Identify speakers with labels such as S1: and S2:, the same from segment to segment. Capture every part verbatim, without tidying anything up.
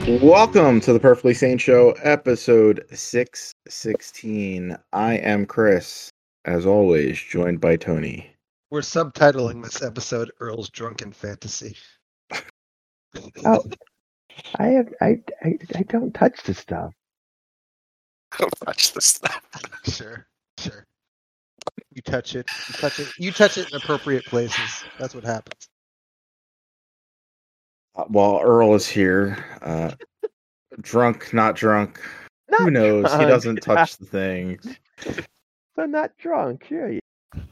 S1: Welcome to the Perfectly Sane Show, episode six sixteen. I am Chris, as always, joined by Tony.
S2: We're subtitling this episode Earl's Drunken Fantasy.
S3: Oh, I have I, I I don't touch the stuff.
S4: Don't touch the stuff.
S2: Sure, sure. You touch it. You touch it. You touch it in appropriate places. That's what happens.
S1: Uh, while Earl is here, uh, drunk, not drunk,
S3: Not
S1: who knows? He
S3: drunk.
S1: doesn't touch the thing.
S3: So not drunk, sure you.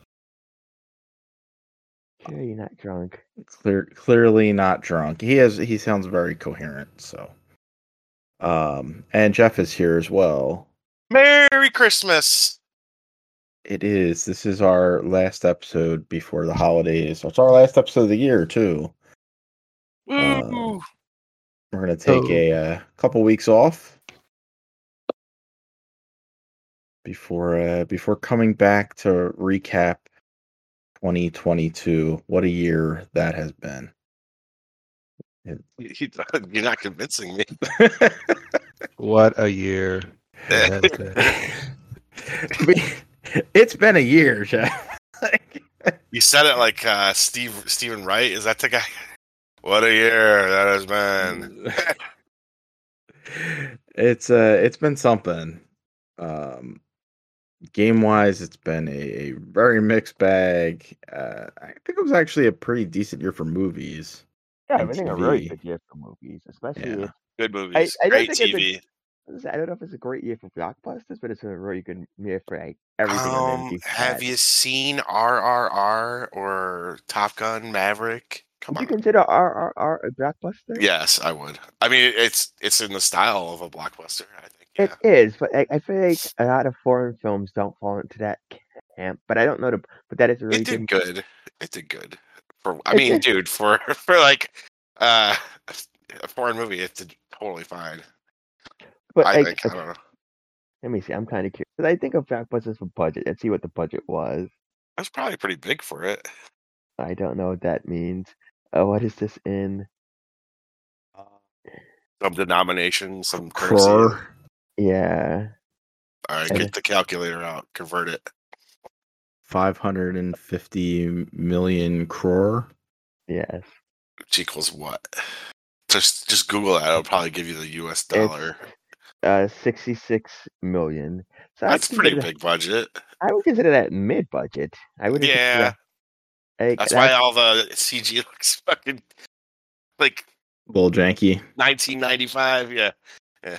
S3: Sure you're not drunk.
S1: Clear, clearly not drunk. He has. He sounds very coherent. So, um, and Jeff is here as well.
S4: Merry Christmas.
S1: It is. This is our last episode before the holidays. It's our last episode of the year too.
S4: Woo!
S1: Uh, we're gonna take
S2: Oh.
S1: a uh, couple weeks off before uh, before coming back to recap twenty twenty-two. What a year that has been.
S4: You- You're not convincing me.
S2: What a year. it has been.
S1: I mean, it's been a year, Jeff.
S4: You said it like uh, Steve Stephen Wright. Is that the guy? What a year that has been.
S1: it's uh it's been something. Um game wise, it's been a, a very mixed bag. Uh I think it was actually a pretty decent year for movies.
S3: Yeah,
S1: And
S3: I think a
S1: T V.
S3: really good year for movies, especially.
S1: Yeah.
S3: If,
S4: Good movies.
S3: I don't
S4: Great
S3: think it's a-
S4: T V.
S3: I don't know if it's a great year for blockbusters, but it's a really good year for like, everything on
S4: Um,
S3: M T V.
S4: have you seen R R R or Top Gun Maverick? Come
S3: Would you
S4: on.
S3: consider R R R a blockbuster?
S4: Yes, I would. I mean, it's it's in the style of a blockbuster. I think. Yeah.
S3: It is, but I, I feel like a lot of foreign films don't fall into that camp. But I don't know the. But that is a really
S4: It did
S3: good.
S4: good. It did good. For I
S3: It
S4: mean,
S3: did.
S4: dude, for for like uh, a foreign movie, it did totally fine.
S3: But
S4: I
S3: like,
S4: think. I don't know.
S3: let me see. I'm kind of curious. 'Cause I think of blockbusters for budget. Let's see what the budget was.
S4: That's probably pretty big for it.
S3: I don't know what that means. Uh, what is this in?
S4: Some denomination, some currency.
S1: Crore.
S3: Yeah.
S4: All right,
S3: Okay.
S4: get the calculator out. Convert it.
S1: five hundred fifty million crore.
S3: Yes.
S4: Which equals what? Just just Google that. It'll probably give you the U S dollar.
S3: Uh, sixty-six million. So
S4: That's
S3: I
S4: a pretty
S3: consider-
S4: big budget.
S3: I would consider that mid-budget. I would.
S4: Yeah.
S3: Like,
S4: That's why all the C G looks fucking like
S1: Little janky.
S4: nineteen ninety-five. Yeah. Yeah.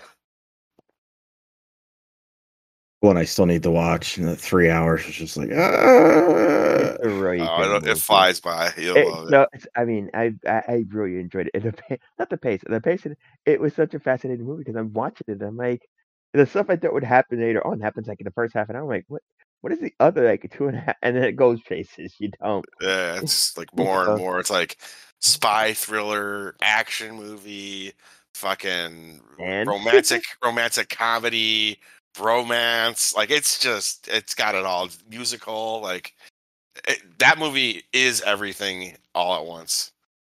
S1: One I still need to watch. And the three hours is just like, ah.
S3: It's a really
S4: Oh,
S3: good
S4: I don't,
S3: movie.
S4: it flies by. You'll
S3: It-
S4: love it.
S3: no, it's, I mean, I, I I really enjoyed it. And the pa- not the pace, the pace. It was such a fascinating movie because I'm watching it. I'm like, the stuff I thought would happen later on happens like in the first half an hour. I'm like, what? What is the other like two and a half? And then it goes places you don't.
S4: Yeah, it's like more and
S3: Uh,
S4: more. It's like spy thriller, action movie, fucking
S3: And-
S4: romantic, romantic comedy, romance. Like it's just, it's got it all. It's musical, like it, that movie is everything all at once.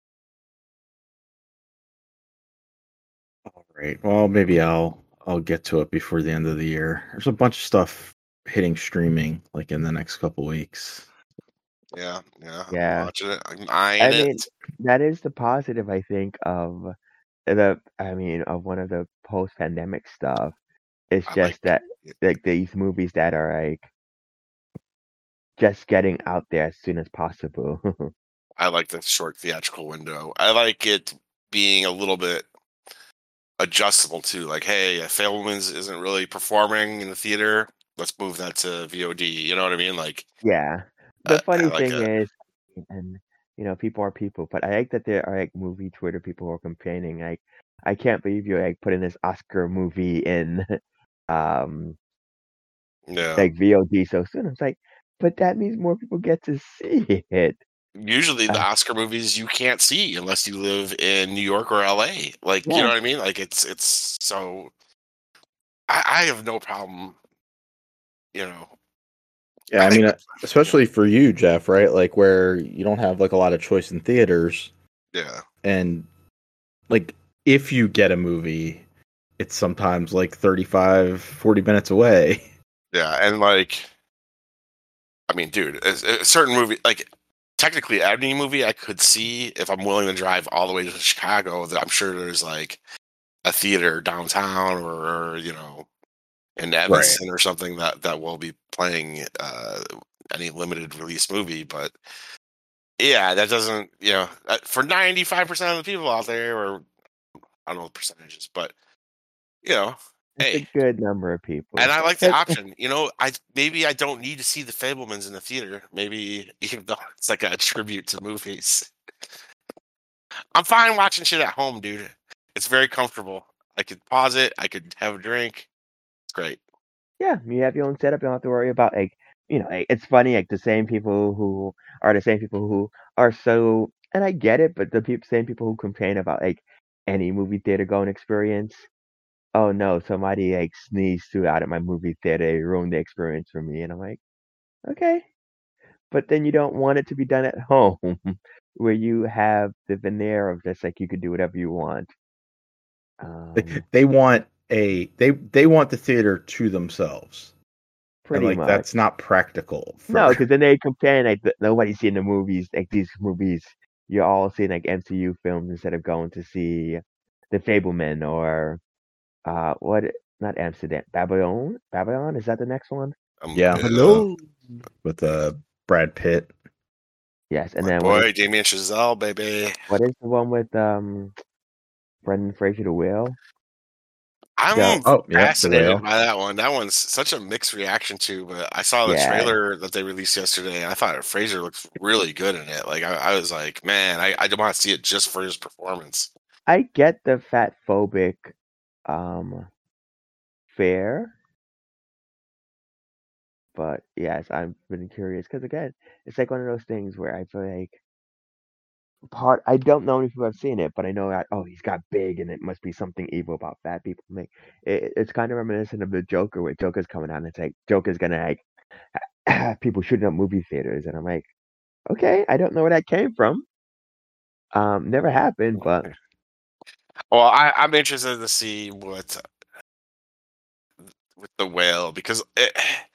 S1: All right. Well, maybe I'll I'll get to it before the end of the year. There's a bunch of stuff hitting streaming like in the next couple weeks.
S4: Yeah, yeah,
S3: Yeah.
S4: I'm watching it. I'm eyeing
S3: I
S4: it.
S3: mean, that is the positive I think of the. I mean, of one of the post-pandemic stuff. It's
S4: I
S3: just
S4: like
S3: that
S4: it.
S3: like these movies that are like just getting out there as soon as possible.
S4: I like the short theatrical window. I like it being a little bit adjustable too. Like, hey, if Fablemans isn't really performing in the theater, let's move that to V O D. You know what I mean? Like,
S3: Yeah. The
S4: I- I
S3: funny
S4: like
S3: thing
S4: it.
S3: is, and you know, people are people, but I like that there are like movie Twitter people who are complaining. Like, I can't believe you're like putting this Oscar movie in, um,
S4: yeah.
S3: like V O D so soon. It's like, but that means more people get to see it.
S4: Usually, the
S3: uh,
S4: Oscar movies you can't see unless you live in New York or L A. Like, you
S3: Yeah.
S4: know what I mean? Like, it's it's so. I, I have no problem. You know,
S1: Yeah,
S4: I
S1: I
S4: think
S1: mean,
S4: that's-
S1: especially for you, Jeff, right? Like where you don't have like a lot of choice in theaters,
S4: yeah,
S1: and like if you get a movie, it's sometimes like thirty-five, forty minutes away.
S4: Yeah, and like, I mean, dude, a, a certain movie, like technically any movie I could see if I'm willing to drive all the way to Chicago. That I'm sure there's like a theater downtown or, you know, in Evanston or something that that will be playing uh, any limited release movie. But yeah, that doesn't, you know, uh, for ninety-five percent of the people out there, or I don't know the percentages, but you know,
S3: It's
S4: hey.
S3: a good number of people.
S4: And I like the
S3: That's-
S4: option. You know, I maybe I don't need to see the Fablemans in the theater. Maybe even though it's like a tribute to movies, I'm fine watching shit at home, dude. It's very comfortable. I could pause it. I could have a drink. It's great.
S3: Yeah, you have your own setup. You don't have to worry about like you know. Like, it's funny like the same people who are the same people who are so. And I get it, but the peop same people who complain about like any movie theater going experience. Oh no, somebody like sneezed through out of my movie theater, it ruined the experience for me, and I'm like, okay. But then you don't want it to be done at home, where you have the veneer of just like you could do whatever you want.
S1: They,
S3: Um,
S1: they want a they they want the theater to themselves.
S3: pretty
S1: and like
S3: much.
S1: that's not practical. For,
S3: No, because then they complain like th- nobody's seeing the movies. Like these movies, you're all seeing like M C U films instead of going to see The Fableman or uh what? Not Amsterdam, Babylon. Babylon, is that the next one?
S4: Um,
S1: Yeah.
S2: Hello.
S1: with uh, Brad Pitt.
S3: Yes, and
S4: my
S3: then what
S4: boy
S3: is,
S4: Damien Chazelle, baby.
S3: what is the one with um Brendan Fraser, the whale?
S4: I'm
S3: The
S1: Oh, yeah, The
S4: fascinated
S1: Whale.
S4: by that one. That one's such a mixed reaction to, but I saw the
S3: Yeah.
S4: trailer that they released yesterday, and I thought Fraser looks really good in it. Like I, I was like, man, I, I want to see it just for his performance.
S3: I get the fat phobic um fare, but yes, I've been curious because again, it's like one of those things where I feel like part I don't know if I've seen it, but I know that oh he's got big and it must be something evil about fat people. Like it, it's kind of reminiscent of the Joker, where Joker's coming out and it's like Joker's gonna like have people shooting up movie theaters, and I'm like, okay, I don't know where that came from. Um, never happened, but
S4: Well, I, I'm interested to see what with the whale because it,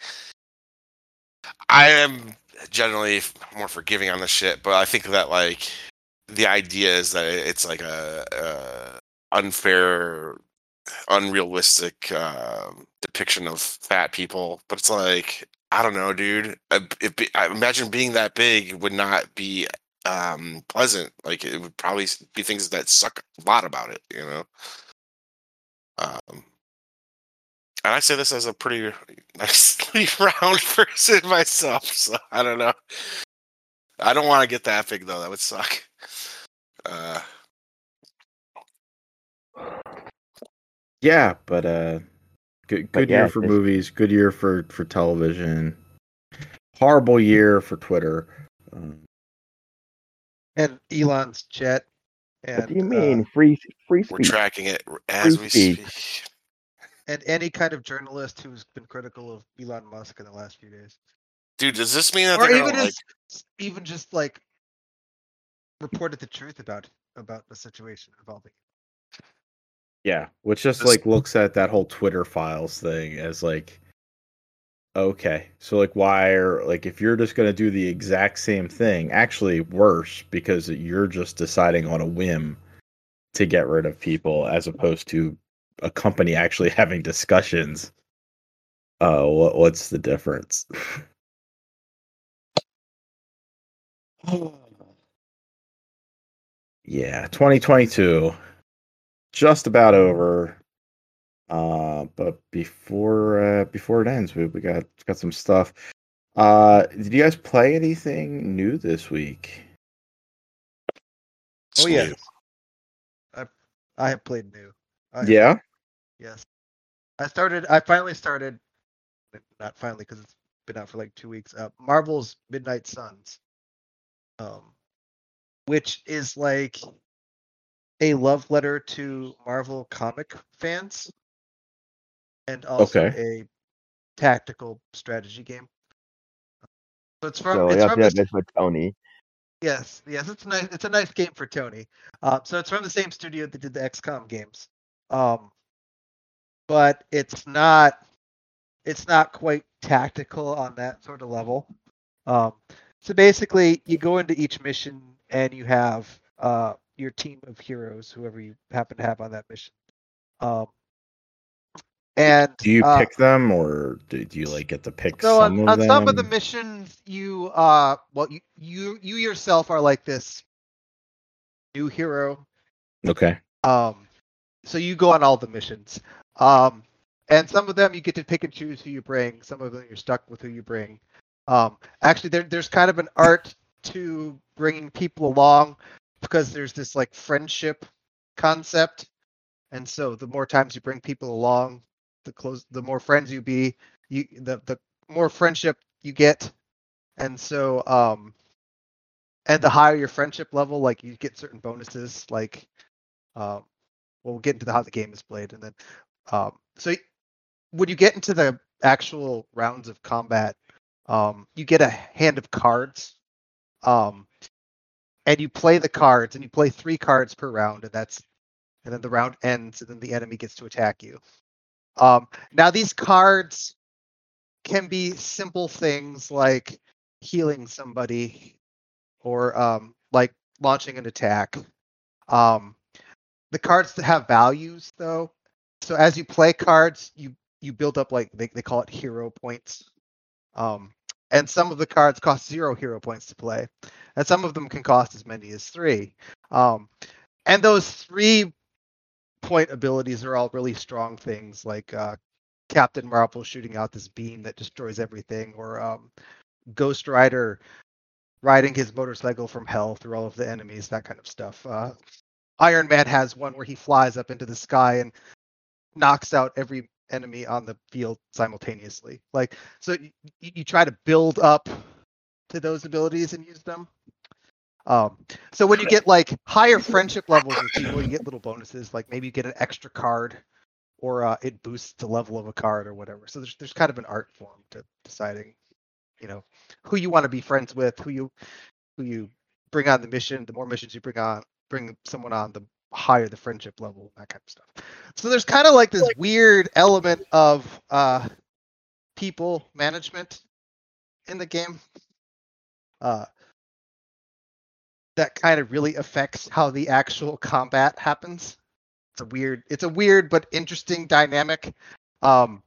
S4: I am generally more forgiving on this shit, but I think that like the idea is that it's like a, a unfair, unrealistic uh, depiction of fat people. But it's like I don't know, dude. I, it be, I imagine being that big would not be um, pleasant. Like it would probably be things that suck a lot about it, you know. Um, and I say this as a pretty nicely round person myself, so I don't know. I don't want to get that big though. That would suck. Uh,
S1: Yeah, but uh, good
S3: But
S1: good year
S3: yeah,
S1: for
S3: this-
S1: movies. Good year for for television. Horrible year for Twitter. Um,
S2: And Elon's jet. And,
S3: what do you
S2: uh,
S3: mean free free
S4: we're
S3: speech?
S4: tracking it as
S3: Free
S4: we
S3: speech.
S4: speak.
S2: and any kind of journalist who's been critical of Elon Musk in the last few days,
S4: Dude, does this mean that
S2: or
S4: they're
S2: even
S4: gonna like?
S2: just even just like reported the truth about about the situation involving.
S1: yeah, which just
S4: This-
S1: like looks at that whole Twitter files thing as like, okay, so like why are like if you're just gonna do the exact same thing, actually worse because you're just deciding on a whim to get rid of people as opposed to a company actually having discussions. Uh, what what's the difference? Yeah, twenty twenty-two, just about over. Uh, but before uh, before it ends, we we got got some stuff. Uh, did you guys play anything new this week?
S2: Oh
S4: It's
S2: yes,
S4: new.
S2: I I have played new. I have-
S1: Yeah.
S2: Yes, I started. I finally started. Not finally, because it's been out for like two weeks. Uh, Marvel's Midnight Suns, um, which is like a love letter to Marvel comic fans, and also
S1: Okay.
S2: a tactical strategy game. So it's from
S3: So
S2: it's
S3: yeah,
S2: from
S3: yeah,
S2: this,
S3: that's with Tony.
S2: Yes, yes, it's a nice. It's a nice game for Tony. Uh, so it's from the same studio that did the X COM games, um, but it's not. It's not quite tactical on that sort of level. Um, so basically, you go into each mission and you have uh, your team of heroes, whoever you happen to have on that mission. Um, and
S1: Do you
S2: uh,
S1: pick them, or do, do you like get to pick
S2: so
S1: some
S2: on,
S1: of
S2: on
S1: them?
S2: some of the missions, you uh, well, you you you yourself are like this new hero.
S1: Okay.
S2: Um, so you go on all the missions. Um, and some of them you get to pick and choose who you bring. Some of them you're stuck with who you bring. Um, actually, there, there's kind of an art to bringing people along because there's this like friendship concept, and so the more times you bring people along, the close, the more friends you be, you the the more friendship you get, and so um, and the higher your friendship level, like you get certain bonuses, like um, well, we'll get into the, how the game is played, and then um, so when you get into the actual rounds of combat, um, you get a hand of cards, um, and you play the cards, and you play three cards per round, and that's and then the round ends, and then the enemy gets to attack you. Um, now these cards can be simple things like healing somebody or um, like launching an attack. Um, the cards that have values, though, so as you play cards, you you build up like they, they call it hero points. Um, and some of the cards cost zero hero points to play, and some of them can cost as many as three. Um, and those three point abilities are all really strong things, like uh, Captain Marvel shooting out this beam that destroys everything, or um, Ghost Rider riding his motorcycle from hell through all of the enemies, that kind of stuff. Uh, Iron Man has one where he flies up into the sky and knocks out every enemy on the field simultaneously. Like, so you, you try to build up to those abilities and use them. Um, so when you get like higher friendship levels with people, you get little bonuses. Like maybe you get an extra card, or uh, it boosts the level of a card, or whatever. So there's there's kind of an art form to deciding, you know, who you want to be friends with, who you who you bring on the mission. The more missions you bring on, bring someone on, the higher the friendship level, that kind of stuff. So there's kind of like this weird element of uh, people management in the game uh, that kind of really affects how the actual combat happens. It's a weird, it's a weird but interesting dynamic. Um,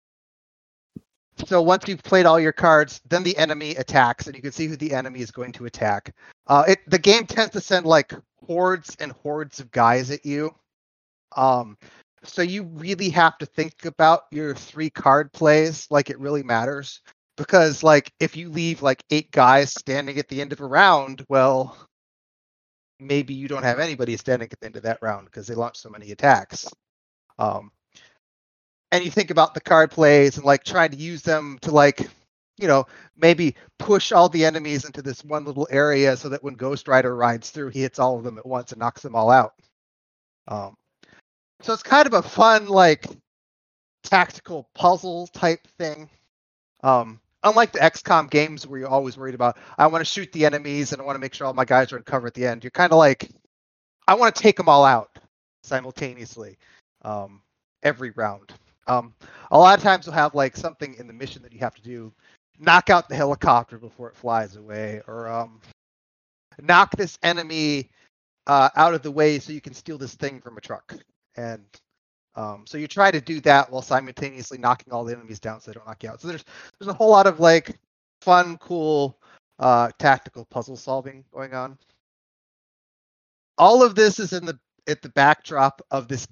S2: so once you've played all your cards, then the enemy attacks, and you can see who the enemy is going to attack. Uh, it the game tends to send like hordes and hordes of guys at you. Um, so you really have to think about your three card plays like it really matters, because like if you leave like eight guys standing at the end of a round, well, maybe you don't have anybody standing at the end of that round because they launch so many attacks. Um, and you think about the card plays and like trying to use them to like, you know, maybe push all the enemies into this one little area so that when Ghost Rider rides through, he hits all of them at once and knocks them all out. Um, so it's kind of a fun, like, tactical puzzle type thing. Um, unlike the X COM games where you're always worried about, I want to shoot the enemies and I want to make sure all my guys are in cover at the end. You're kind of like, I want to take them all out simultaneously um, every round. Um, a lot of times you'll have like something in the mission that you have to do, knock out the helicopter before it flies away, or um, knock this enemy uh, out of the way so you can steal this thing from a truck. And um, so you try to do that while simultaneously knocking all the enemies down so they don't knock you out. So there's there's a whole lot of like fun, cool, uh, tactical puzzle solving going on. All of this is in the at the backdrop of this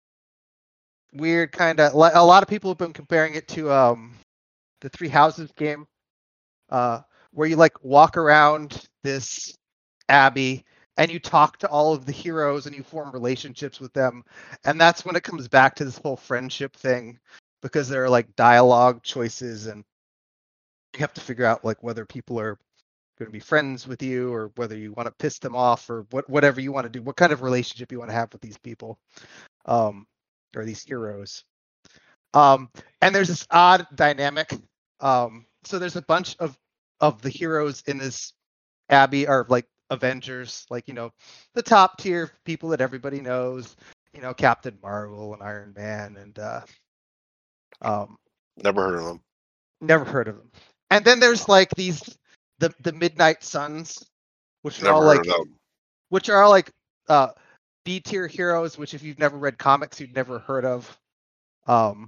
S2: weird kind of. A lot of people have been comparing it to um, the Three Houses game, uh, where you like walk around this abbey and you talk to all of the heroes and you form relationships with them, and that's when it comes back to this whole friendship thing, because there are like dialogue choices and you have to figure out like whether people are going to be friends with you or whether you want to piss them off, or what whatever you want to do, what kind of relationship you want to have with these people, um, or these heroes. Um, and there's this odd dynamic. Um, so there's a bunch of of the heroes in this abbey are like Avengers, like, you know, the top tier people that everybody knows, you know, Captain Marvel and Iron Man, and uh, um,
S4: Never heard of them.
S2: never heard of them. And then there's like these the the Midnight Suns, which are
S4: Never
S2: all
S4: heard
S2: like
S4: of them.
S2: which are all like uh, B tier heroes, which if you've never read comics, you'd never heard of. Um,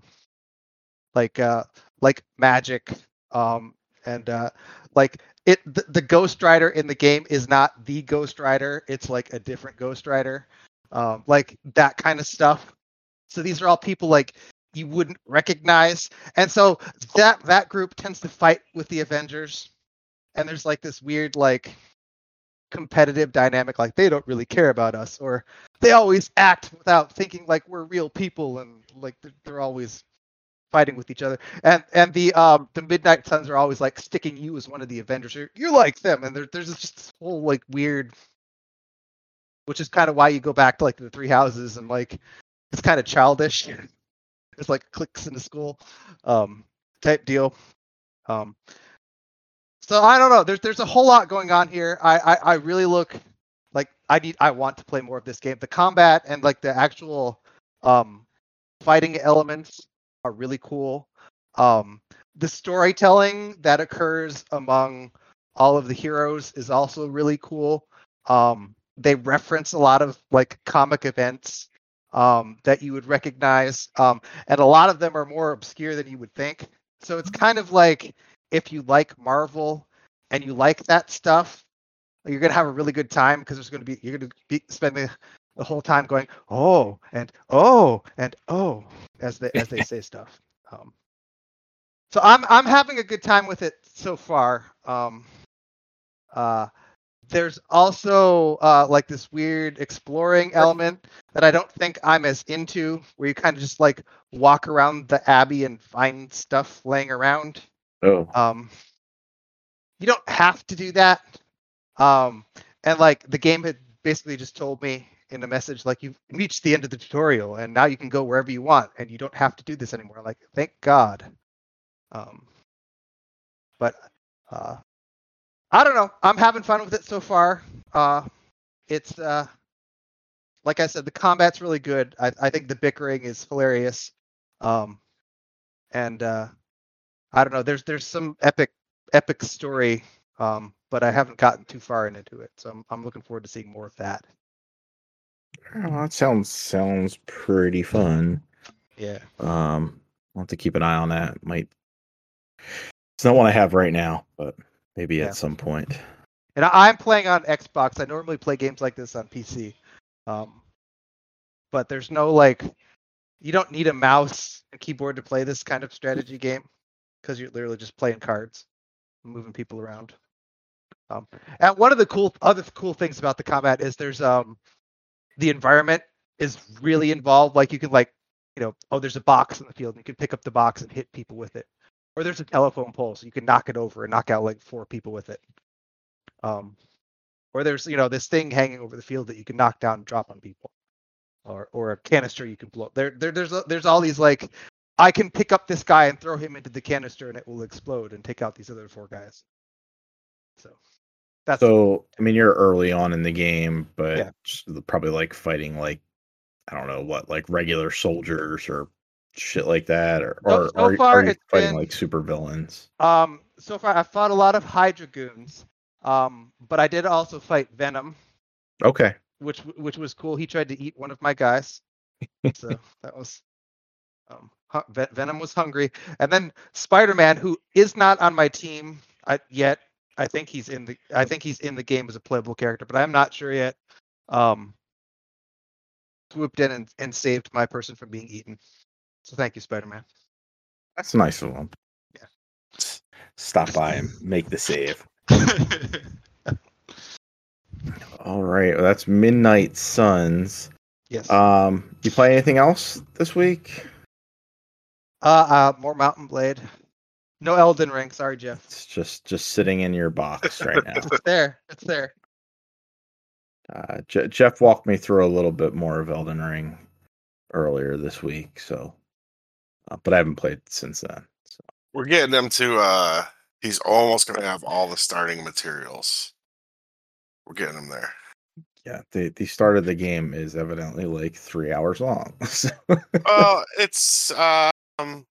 S2: like uh, like Magic, um, and uh, like it the, the Ghost Rider in the game is not the Ghost Rider; it's like a different Ghost Rider, um, like that kind of stuff. So these are all people like you wouldn't recognize, and so that that group tends to fight with the Avengers, and there's like this weird like competitive dynamic, like they don't really care about us, or they always act without thinking like we're real people, and like they're, they're always fighting with each other. And and the um the Midnight Suns are always like sticking you as one of the Avengers. You're, you're like them, and there, there's just this whole like weird, which is kind of why you go back to like the Three Houses, and like it's kind of childish. It's like cliques in the school, um, type deal. Um, so I don't know. There's there's a whole lot going on here. I, I I really look like I need I want to play more of this game. The combat and like the actual um fighting elements are really cool. Um, the storytelling that occurs among all of the heroes is also really cool. Um, they reference a lot of like comic events um, that you would recognize, um, and a lot of them are more obscure than you would think. So it's kind of like if you like Marvel and you like that stuff, you're gonna have a really good time because there's gonna be you're gonna be spending the whole time going oh and oh and oh as they as they say stuff. Um, so I'm I'm having a good time with it so far. Um, uh, there's also uh, like this weird exploring element that I don't think I'm as into, where you kind of just like walk around the Abbey and find stuff laying around.
S1: Oh,
S2: Um, you don't have to do that. Um, and like the game had basically just told me in a message, like you've reached the end of the tutorial and now you can go wherever you want and you don't have to do this anymore. Like, thank God. Um, but uh, I don't know. I'm having fun with it so far. Uh, it's uh, like I said, the combat's really good. I, I think the bickering is hilarious. Um, and uh, I don't know. There's there's some epic epic story. Um, but I haven't gotten too far into it, so I'm I'm looking forward to seeing more of that.
S1: well, that sounds sounds pretty fun.
S2: Yeah.
S1: Um, I'll have to keep an eye on that. Might it's not one I have right now, but maybe
S2: Yeah.
S1: at some point.
S2: And I, I'm playing on Xbox. I normally play games like this on P C, um, but there's no like, you don't need a mouse and keyboard to play this kind of strategy game because you're literally just playing cards, moving people around. Um, and one of the cool other cool things about the combat is there's um the environment is really involved. Like you can like, you know, oh, there's a box in the field and you can pick up the box and hit people with it. Or there's a telephone pole, so you can knock it over and knock out like four people with it. Um, or there's, you know, this thing hanging over the field that you can knock down and drop on people. Or or a canister you can blow. There, there there's there's all these like, I can pick up this guy and throw him into the canister and it will explode and take out these other four guys. So that's
S1: So I mean, you're early on in the game, but
S2: Yeah.
S1: just probably like fighting like I don't know what, like regular soldiers or shit like that, or
S2: So-
S1: or
S2: so
S1: are,
S2: far
S1: are you
S2: it's
S1: fighting
S2: been-
S1: like super villains?
S2: Um, so far, I fought a lot of Hydra goons, um, but I did also fight Venom,
S1: Okay,
S2: which which was cool. He tried to eat one of my guys, so that was um, hu- Ven- Venom was hungry. And then Spider-Man, who is not on my team I, yet. I think he's in the I think he's in the game as a playable character, but I'm not sure yet. Um, swooped in and, and saved my person from being eaten. So thank you, Spider-Man.
S1: that's nice of them.
S2: Yeah.
S1: Stop by and make the save. All right, well, that's Midnight Suns.
S2: Yes.
S1: Um, you play anything else this week?
S2: Uh, uh, more Mountain Blade. No Elden Ring. Sorry, Jeff.
S1: It's just just sitting in your box right now.
S2: It's there. It's there.
S1: Uh, Je- Jeff walked me through a little bit more of Elden Ring earlier this week, so uh, but I haven't played since then. So.
S4: We're getting him to. uh He's almost going to have all the starting materials. We're getting them there.
S1: Yeah, the the start of the game is evidently like three hours long. So-
S4: Well, it's um,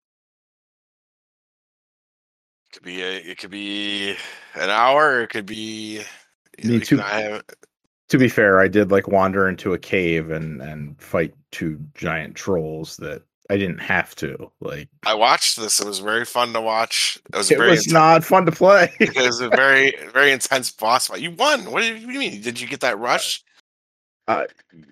S4: it could be a, it could be an hour. Or it could be. You know,
S1: Me
S4: you
S1: too.
S4: can have,
S1: To be fair, I did like wander into a cave and and fight two giant trolls that I didn't have to. Like
S4: I watched this. It was very fun to watch. It was
S1: it
S4: very
S1: was
S4: intense.
S1: not fun to play.
S4: It was a very very intense boss fight. You won. What do you, what do you mean? Did you get that rush?
S1: Uh,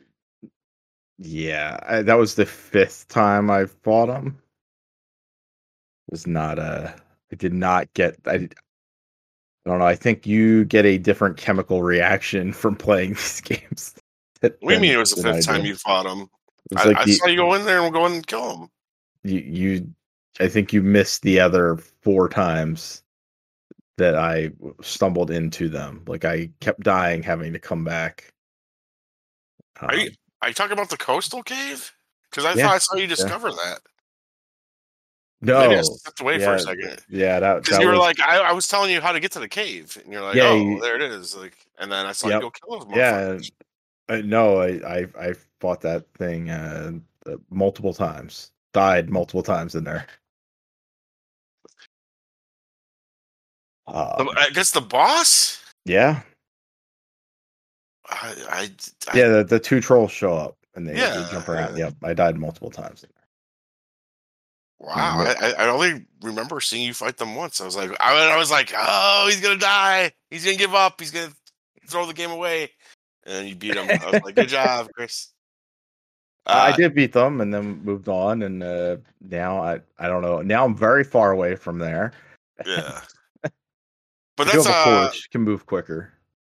S1: yeah, I, that was the fifth time I fought him. It was not a. I did not get. I, did- I don't know. I think you get a different chemical reaction from playing these games.
S4: What do you
S1: than-
S4: mean it was the
S1: than I
S4: fifth time
S1: did.
S4: you fought him?
S1: It was
S4: I,
S1: like
S4: I
S1: the,
S4: saw you go in there and go in and kill him.
S1: you, you. I think you missed the other four times that I stumbled into them. Like I kept dying, having to come back.
S4: Are you
S1: Um,
S4: are you talking about the coastal cave? Because I
S1: Yeah,
S4: thought I saw you discover that.
S1: no,
S4: Maybe I stepped away for
S1: yeah,
S4: a second.
S1: yeah, that
S4: Because
S1: that
S4: you were
S1: was
S4: like, I, I was telling you how to get to the cave, and you're like,
S1: Yeah,
S4: oh,
S1: you-
S4: there it is. Like, and then I saw
S1: Yep.
S4: you go kill those
S1: yeah.
S4: motherfuckers.
S1: I, no, I, I I fought that thing uh, uh, multiple times. Died multiple times in there.
S4: The-
S1: Um,
S4: I guess the boss.
S1: yeah,
S4: I, I, I
S1: yeah. The, the two trolls show up and they, they
S4: Yeah,
S1: jump around.
S4: yeah.
S1: Yep, I died multiple times.
S4: Wow,
S1: Yeah.
S4: I, I I only remember seeing you fight them once. I was like, I, I was like, oh, he's gonna die. He's gonna give up. He's gonna throw the game away. And then you beat him. I was like, good job, Chris.
S1: I
S4: Uh,
S1: did beat them and then moved on, and uh, now I I don't know. Now I'm very far away from there.
S4: yeah, but
S1: I do
S4: that's
S1: have a
S4: uh,
S1: horse, can move quicker.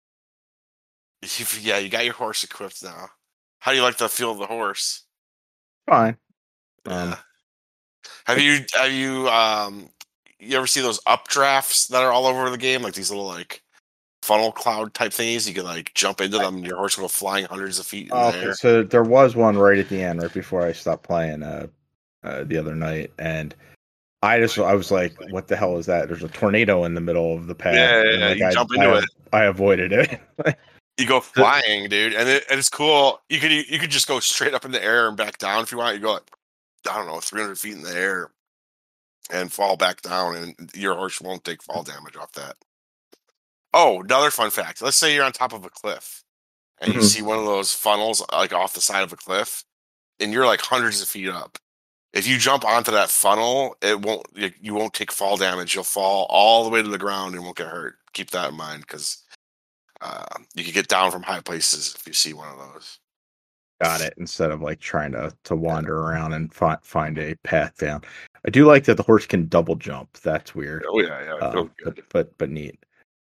S4: yeah, you got your horse equipped now. How do you like the feel of the horse?
S1: Fine.
S4: Yeah.
S1: Um,
S4: Have you have you um you ever see those updrafts that are all over the game, like these little like funnel cloud type thingies? You can like jump into them, and your horse will go flying hundreds of feet in
S1: Oh,
S4: the
S1: okay,
S4: air.
S1: so there was one right at the end, right before I stopped playing uh, uh the other night, and I just I was like, "What the hell is that?" There's a tornado in the middle of the path.
S4: Yeah, yeah,
S1: and,
S4: yeah,
S1: like,
S4: you
S1: I,
S4: jump into
S1: I,
S4: it.
S1: I avoided it.
S4: You go flying, dude, and, it, and it's cool. You could you could just go straight up in the air and back down if you want. You go like, I don't know, three hundred feet in the air and fall back down, and your horse won't take fall damage off that. Oh, another fun fact. Let's say you're on top of a cliff and you
S1: Mhm.
S4: see one of those funnels like off the side of a cliff, and you're like hundreds of feet up. If you jump onto that funnel, it won't you, you won't take fall damage. You'll fall all the way to the ground and won't get hurt. Keep that in mind, because uh, you can get down from high places if you see one of those.
S1: Got it. Instead of like trying to to wander around and find find a path down. I do like that the horse can double jump. That's weird.
S4: Oh yeah, yeah, it
S1: Uh,
S4: feels
S1: but
S4: good.
S1: but but neat.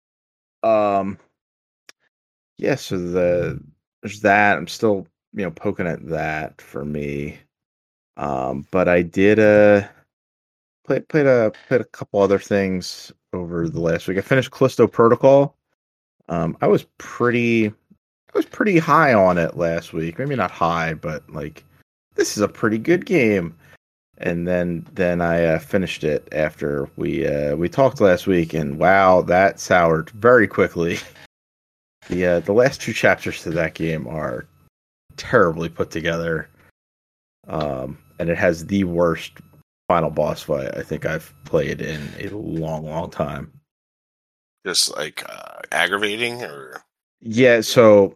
S1: Um, yeah. So the there's that. I'm still you know poking at that for me. Um, but I did uh play played a played a couple other things over the last week. I finished Callisto Protocol. Um, I was pretty I was pretty high on it last week. Maybe not high, but like this is a pretty good game. And then then I uh, finished it after we uh, we talked last week, and wow, that soured very quickly. The uh, the last two chapters to that game are terribly put together, um, and it has the worst final boss fight I think I've played in a long, long time.
S4: Just like uh, aggravating, or
S1: Yeah, so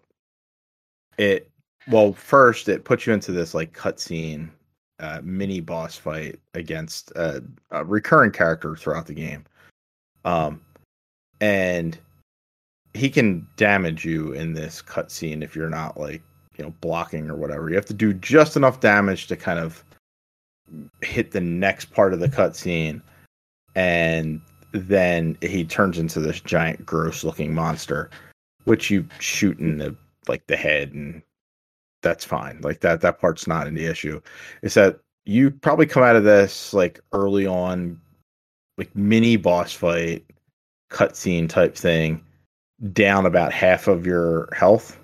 S1: it well first it puts you into this like cutscene uh, mini boss fight against uh, a recurring character throughout the game, um, and he can damage you in this cutscene if you're not like you know blocking or whatever. You have to do just enough damage to kind of hit the next part of the cutscene, and then he turns into this giant, gross-looking monster, which you shoot in the like the head, and that's fine. Like that, that part's not an issue. It's that you probably come out of this like early on, like mini boss fight, cutscene type thing, down about half of your health.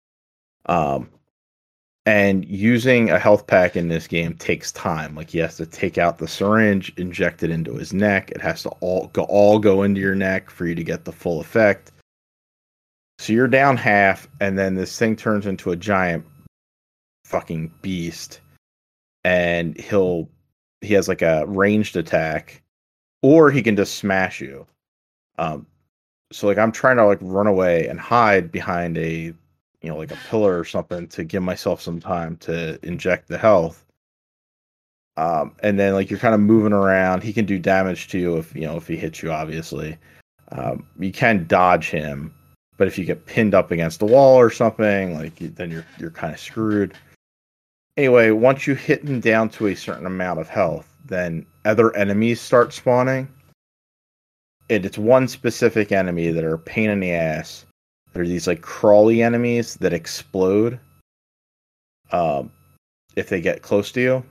S1: Um, and using a health pack in this game takes time. Like he has to take out the syringe, inject it into his neck. It has to all go all go into your neck for you to get the full effect. So you're down half, and then this thing turns into a giant fucking beast, and he'll he has like a ranged attack, or he can just smash you. Um, so like I'm trying to like run away and hide behind a, you know, like a pillar or something to give myself some time to inject the health. Um, and then like you're kind of moving around. He can do damage to you if you know if he hits you. Obviously, um, you can dodge him, but if you get pinned up against the wall or something, like then you're you're kind of screwed. Anyway, once you hit him down to a certain amount of health, then other enemies start spawning. And it's one specific enemy that are a pain in the ass. They're these like crawly enemies that explode um, if they get close to you.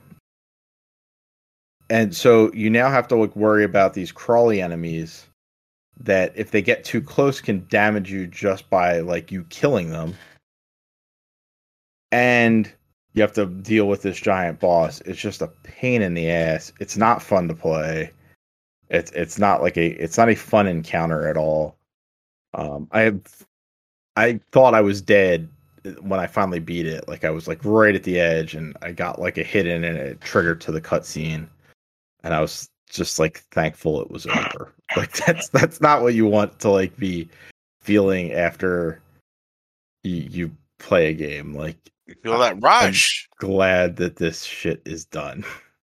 S1: And so you now have to like worry about these crawly enemies that if they get too close can damage you just by like you killing them. And you have to deal with this giant boss. It's just a pain in the ass. It's not fun to play. It's it's not like a it's not a fun encounter at all. Um, I I thought I was dead when I finally beat it. Like I was like right at the edge, and I got like a hit in, and it triggered to the cutscene, and I was just like thankful it was over. Like that's that's not what you want to like be feeling after you, you play a game. Like
S4: You feel that rush.
S1: I'm glad that this shit is done.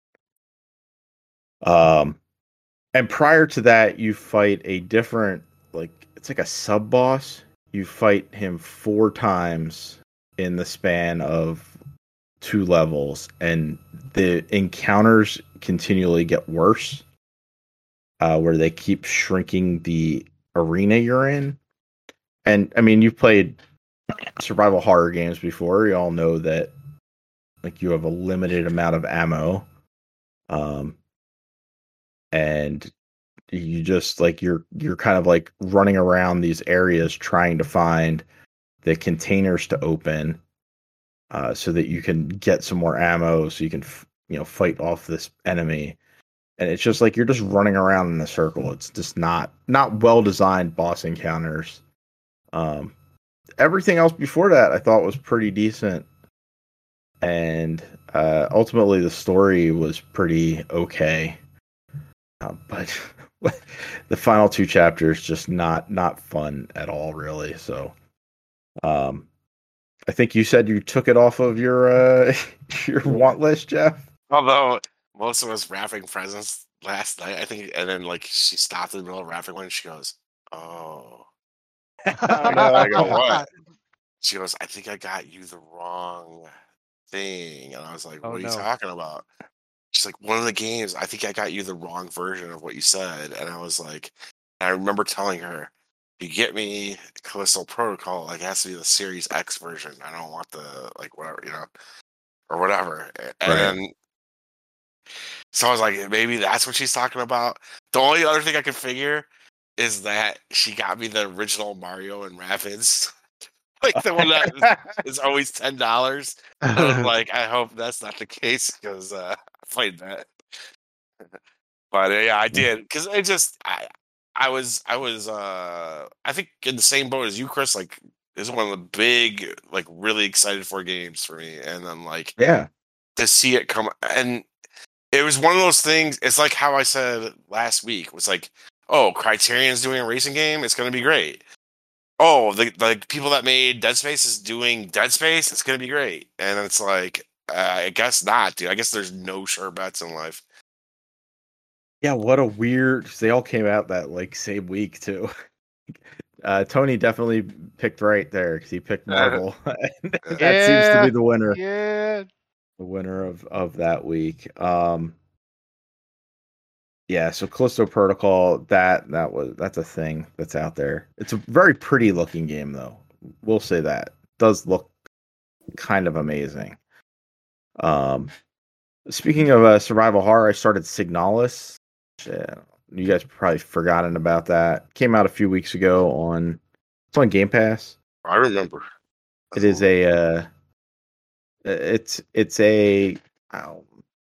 S1: Um, and prior to that, you fight a different, like, it's like a sub boss. You fight him four times in the span of two levels, and the encounters continually get worse, uh, where they keep shrinking the arena you're in. And I mean, you've played survival horror games before. You all know that, like, you have a limited amount of ammo, um, and you just like you're you're kind of like running around these areas trying to find the containers to open, uh, so that you can get some more ammo, so you can f- you know fight off this enemy. And it's just like you're just running around in a circle. It's just not not well designed boss encounters. Um, everything else before that I thought was pretty decent, and uh, ultimately the story was pretty okay. Uh, but the final two chapters just not not fun at all, really. So, um, I think you said you took it off of your uh, your want list, Jeff.
S4: Although Melissa was wrapping presents last night, I think, and then like she stopped in the middle of wrapping one, and she goes, "Oh." I go, "What?" She goes, "I think I got you the wrong thing," and I was like, "What
S2: Oh,
S4: are you
S2: no.
S4: talking about?" She's like, "One of the games, I think I got you the wrong version of what you said." And I was like, I remember telling her, "You get me Callisto Protocol, like it has to be the Series X version. I don't want the like whatever, you know, or whatever." And
S1: Right.
S4: then so I was like, maybe that's what she's talking about. The only other thing I could figure is that she got me the original Mario and Rabbids, like the one that is always ten dollars. I'm like, I hope that's not the case because uh, I played that. But uh, yeah, I did because I just I I was I was uh I think in the same boat as you, Chris. Like, this is one of the big, like, really excited for games for me, and then like
S1: Yeah.
S4: to see it come, and it was one of those things. It's like how I said last week was like, oh, Criterion's doing a racing game. It's going to be great. Oh, the the people that made Dead Space is doing Dead Space. It's going to be great. And it's like, uh, I guess not, dude. I guess there's no sure bets in life.
S1: Yeah, what a weird. They all came out that like same week too. Uh, Tony definitely picked right there because he picked Marvel. That seems to be the winner.
S2: Yeah.
S1: The winner of of that week. Um, yeah, so Callisto Protocol, that that was that's a thing that's out there. It's a very pretty looking game, though. We'll say that. It does look kind of amazing. Um, speaking of uh, survival horror, I started Signalis. Yeah, you guys probably forgotten about that. Came out a few weeks ago on it's on Game Pass.
S4: I remember.
S1: It is a uh, it's it's a oh,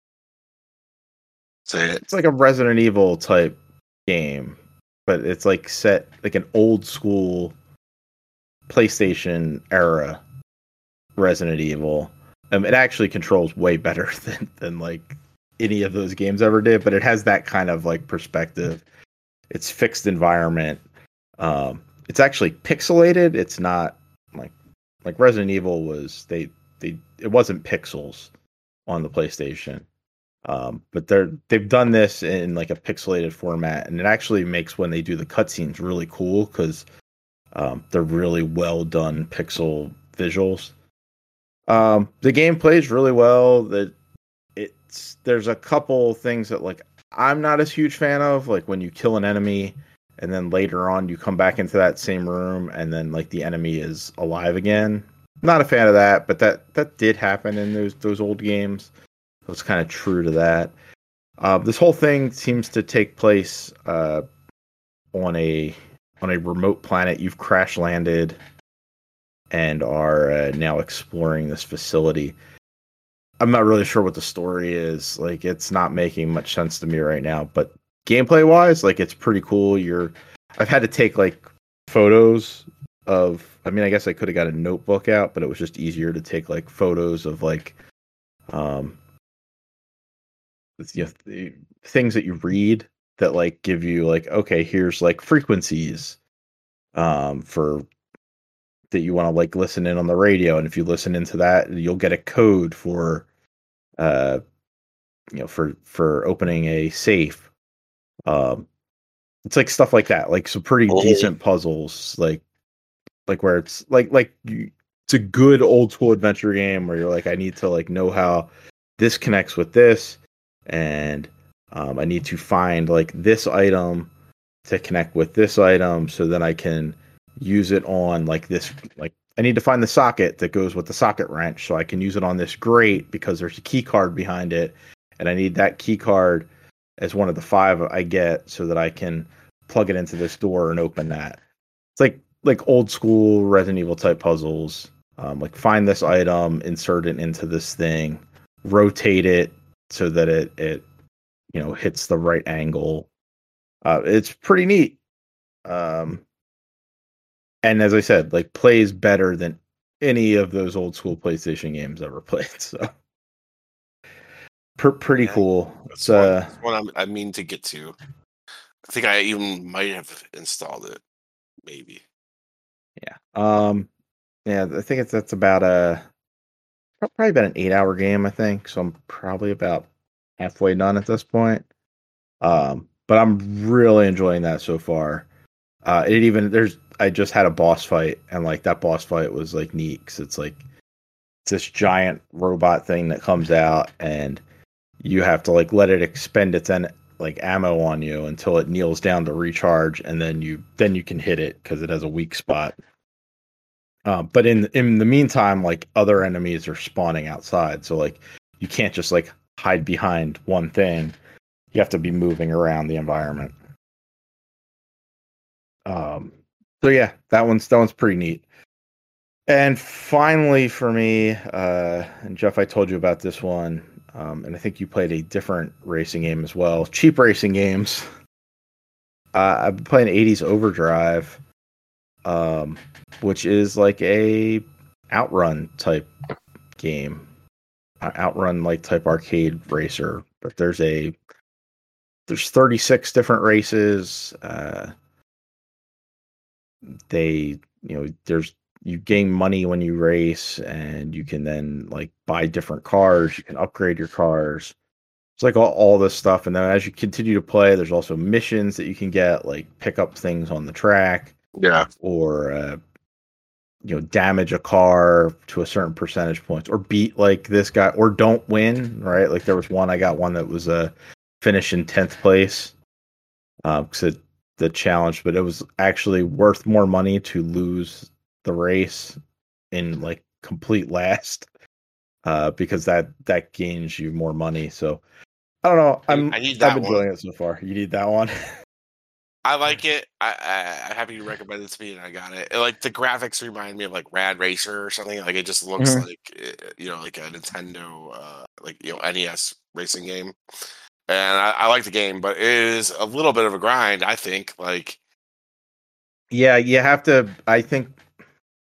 S4: Say it.
S1: it's like a Resident Evil type game, but it's like set like an old school PlayStation era Resident Evil. Um, it actually controls way better than than like any of those games ever did, but it has that kind of like perspective. It's fixed environment. Um, it's actually pixelated. It's not like like Resident Evil was. They they it wasn't pixels on the PlayStation, um, but they're they've done this in like a pixelated format, and it actually makes when they do the cutscenes really cool because um, they're really well done pixel visuals. Um, the game plays really well. That it's there's a couple things that like I'm not as huge fan of, like when you kill an enemy and then later on you come back into that same room and then like the enemy is alive again. Not a fan of that, but that that did happen in those those old games. It was kind of true to that. Uh, this whole thing seems to take place uh, on a on a remote planet. You've crash landed and are uh, now exploring this facility. I'm not really sure what the story is. Like, it's not making much sense to me right now. But gameplay wise, like, it's pretty cool. You're, I've had to take like photos of. I mean, I guess I could have got a notebook out, but it was just easier to take like photos of like, um, you know, the things that you read that like give you like, okay, here's like frequencies, um, for that you want to like listen in on the radio, and if you listen into that, you'll get a code for uh you know for for opening a safe. Um it's like stuff like that, like some pretty
S4: Oh.
S1: decent puzzles, like like where it's like like you, it's a good old school adventure game where you're like, I need to like know how this connects with this, and um I need to find like this item to connect with this item so then I can use it on like this, like I need to find the socket that goes with the socket wrench so I can use it on this grate because there's a key card behind it, and I need that key card as one of the five I get so that I can plug it into this door and open that. It's like like old school Resident Evil type puzzles. Um, like find this item, insert it into this thing, rotate it so that it it you know hits the right angle. Uh, it's pretty neat. Um, And as I said, like plays better than any of those old school PlayStation games ever played. So, P- pretty
S4: Yeah,
S1: cool.
S4: That's
S1: It's
S4: one,
S1: uh,
S4: that's one I'm, I mean to get to. I think I even might have installed it. Maybe.
S1: yeah, um, yeah. I think it's that's about a probably about an eight-hour game. I think so. I'm probably about halfway done at this point. Um, but I'm really enjoying that so far. Uh, it even there's I just had a boss fight, and like that boss fight was like neat because it's like it's this giant robot thing that comes out, and you have to like let it expend its en- like ammo on you until it kneels down to recharge, and then you then you can hit it because it has a weak spot. Um, but in in the meantime, like other enemies are spawning outside, so like you can't just like hide behind one thing. You have to be moving around the environment. Um, so yeah, that one's that one's pretty neat. And finally, for me, uh, and Jeff, I told you about this one, um, and I think you played a different racing game as well. Cheap racing games. Uh, I've been playing eighties Overdrive, um, which is like a outrun type game, uh, outrun like type arcade racer. But there's a there's thirty-six different races. Uh, they, you know, there's you gain money when you race, and you can then like buy different cars. You can upgrade your cars. It's like all, all this stuff. And then as you continue to play, there's also missions that you can get, like pick up things on the track,
S4: Yeah.
S1: or uh, you know, damage a car to a certain percentage points, or beat like this guy, or don't win. Right? Like there was one I got one that was a uh, finish in tenth place, because uh, it the challenge, but it was actually worth more money to lose the race in like complete last, uh, because that that gains you more money. So I don't know. I'm
S4: I need
S1: I'm
S4: that
S1: enjoying
S4: one.
S1: it so far. You need that one.
S4: I like it. I, I I'm happy you recommended it to me, and I got it. Like the graphics remind me of like Rad Racer or something. Like it just looks
S1: Mhm.
S4: like uh, you know, like a Nintendo, uh, like you know, N E S racing game. And I, I like the game, but it is a little bit of a grind. I think. Like
S1: Yeah, you have to. I think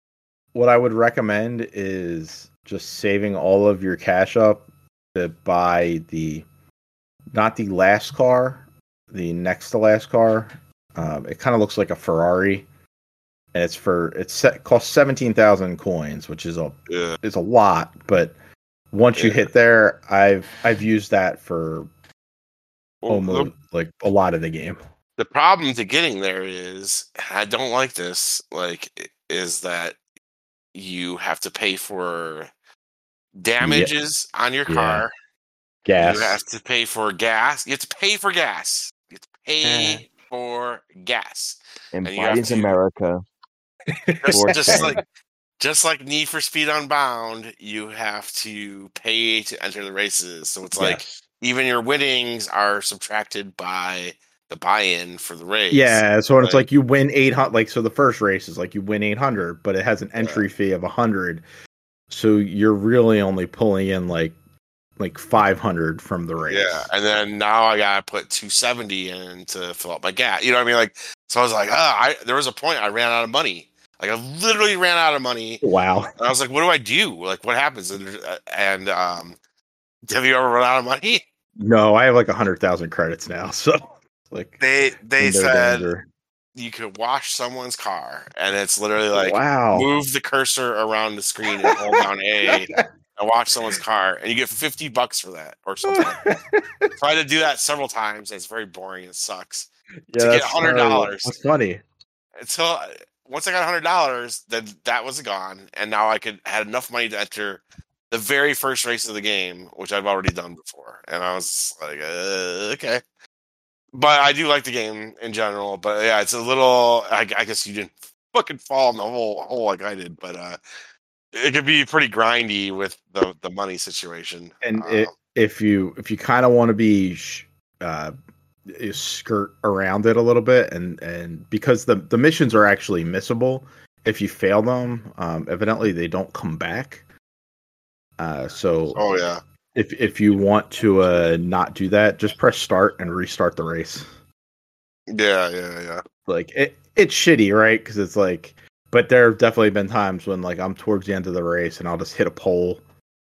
S1: what I would recommend is just saving all of your cash up to buy the not the last car, the next to last car. Um, it kind of looks like a Ferrari, and it's for it's set, costs seventeen thousand coins, which is a
S4: Yeah.
S1: is a lot. But once you
S4: Yeah.
S1: hit there, I've I've used that for
S4: Well,
S1: almost
S4: the,
S1: like a lot of the game.
S4: the problem to getting there is, I don't like this. Like, i- is that you have to pay for damages on your
S1: Yeah.
S4: car.
S1: Gas.
S4: You have to pay for gas. You have to pay for gas. You have to pay
S3: Eh.
S4: for gas.
S3: And
S4: And you have
S3: Biden's
S4: to-
S3: America.
S4: Just,
S3: Four
S4: just
S3: cents.
S4: like just like Need for Speed Unbound, you have to pay to enter the races. So it's like
S1: Yes.
S4: even your winnings are subtracted by the buy-in for the race.
S1: Yeah, so when it's
S4: Like-
S1: like you win eight hundred, like so the first race is like you win eight hundred, but it has an entry fee of one hundred. So you're really only pulling in like like five hundred from the race.
S4: Yeah, and then now I gotta put two seventy in to fill up my gas. You know what I mean? Like, so I was like, ah, I there was a point I ran out of money. Like, I literally ran out of money.
S1: Wow.
S4: And I was like, what do I do? Like, what happens? And, and um, have you ever run out of money?
S1: No, I have like one hundred thousand credits now. So like
S4: They they
S1: in no
S4: said
S1: danger.
S4: you could wash someone's car, and it's literally like
S1: wow.
S4: move the cursor around the screen and hold down A and watch someone's car, and you get fifty bucks for that or something. Tried to do that several times. And it's very boring. It sucks.
S1: Yeah,
S4: to get
S1: that's
S4: one hundred dollars.
S1: That's funny.
S4: Until once I got one hundred dollars, then that was gone, and now I could had enough money to enter the very first race of the game, which I've already done before, and I was like, uh, okay. But I do like the game in general. But yeah, it's a little. I, I guess you didn't fucking fall in the hole, hole like I did, but uh, it could be pretty grindy with the the money situation.
S1: And
S4: Um,
S1: it, if you if you kind of want to be sh- uh, skirt around it a little bit, and and because the the missions are actually missable if you fail them, um, evidently they don't come back. Uh, so
S4: oh yeah,
S1: if if you want to uh, not do that, just press start and restart the race.
S4: yeah, yeah, yeah.
S1: Like it it's shitty, right? Because it's like, but there have definitely been times when like I'm towards the end of the race and I'll just hit a pole,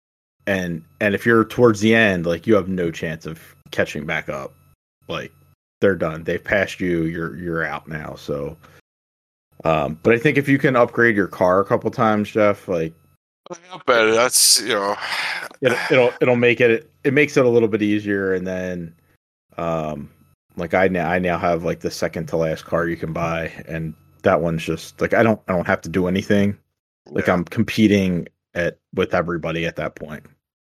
S1: and and if you're towards the end, like you have no chance of catching back up. Like they're done. They've passed you. You're you're out now. So, um, but I think if you can upgrade your car a couple times, Jeff, like
S4: But that's you know,
S1: it, it'll it'll make it it makes it a little bit easier. And then, um, like I now I now have like the second to last car you can buy, and that one's just like I don't I don't have to do anything. Like
S4: yeah.
S1: I'm competing at with everybody at that point.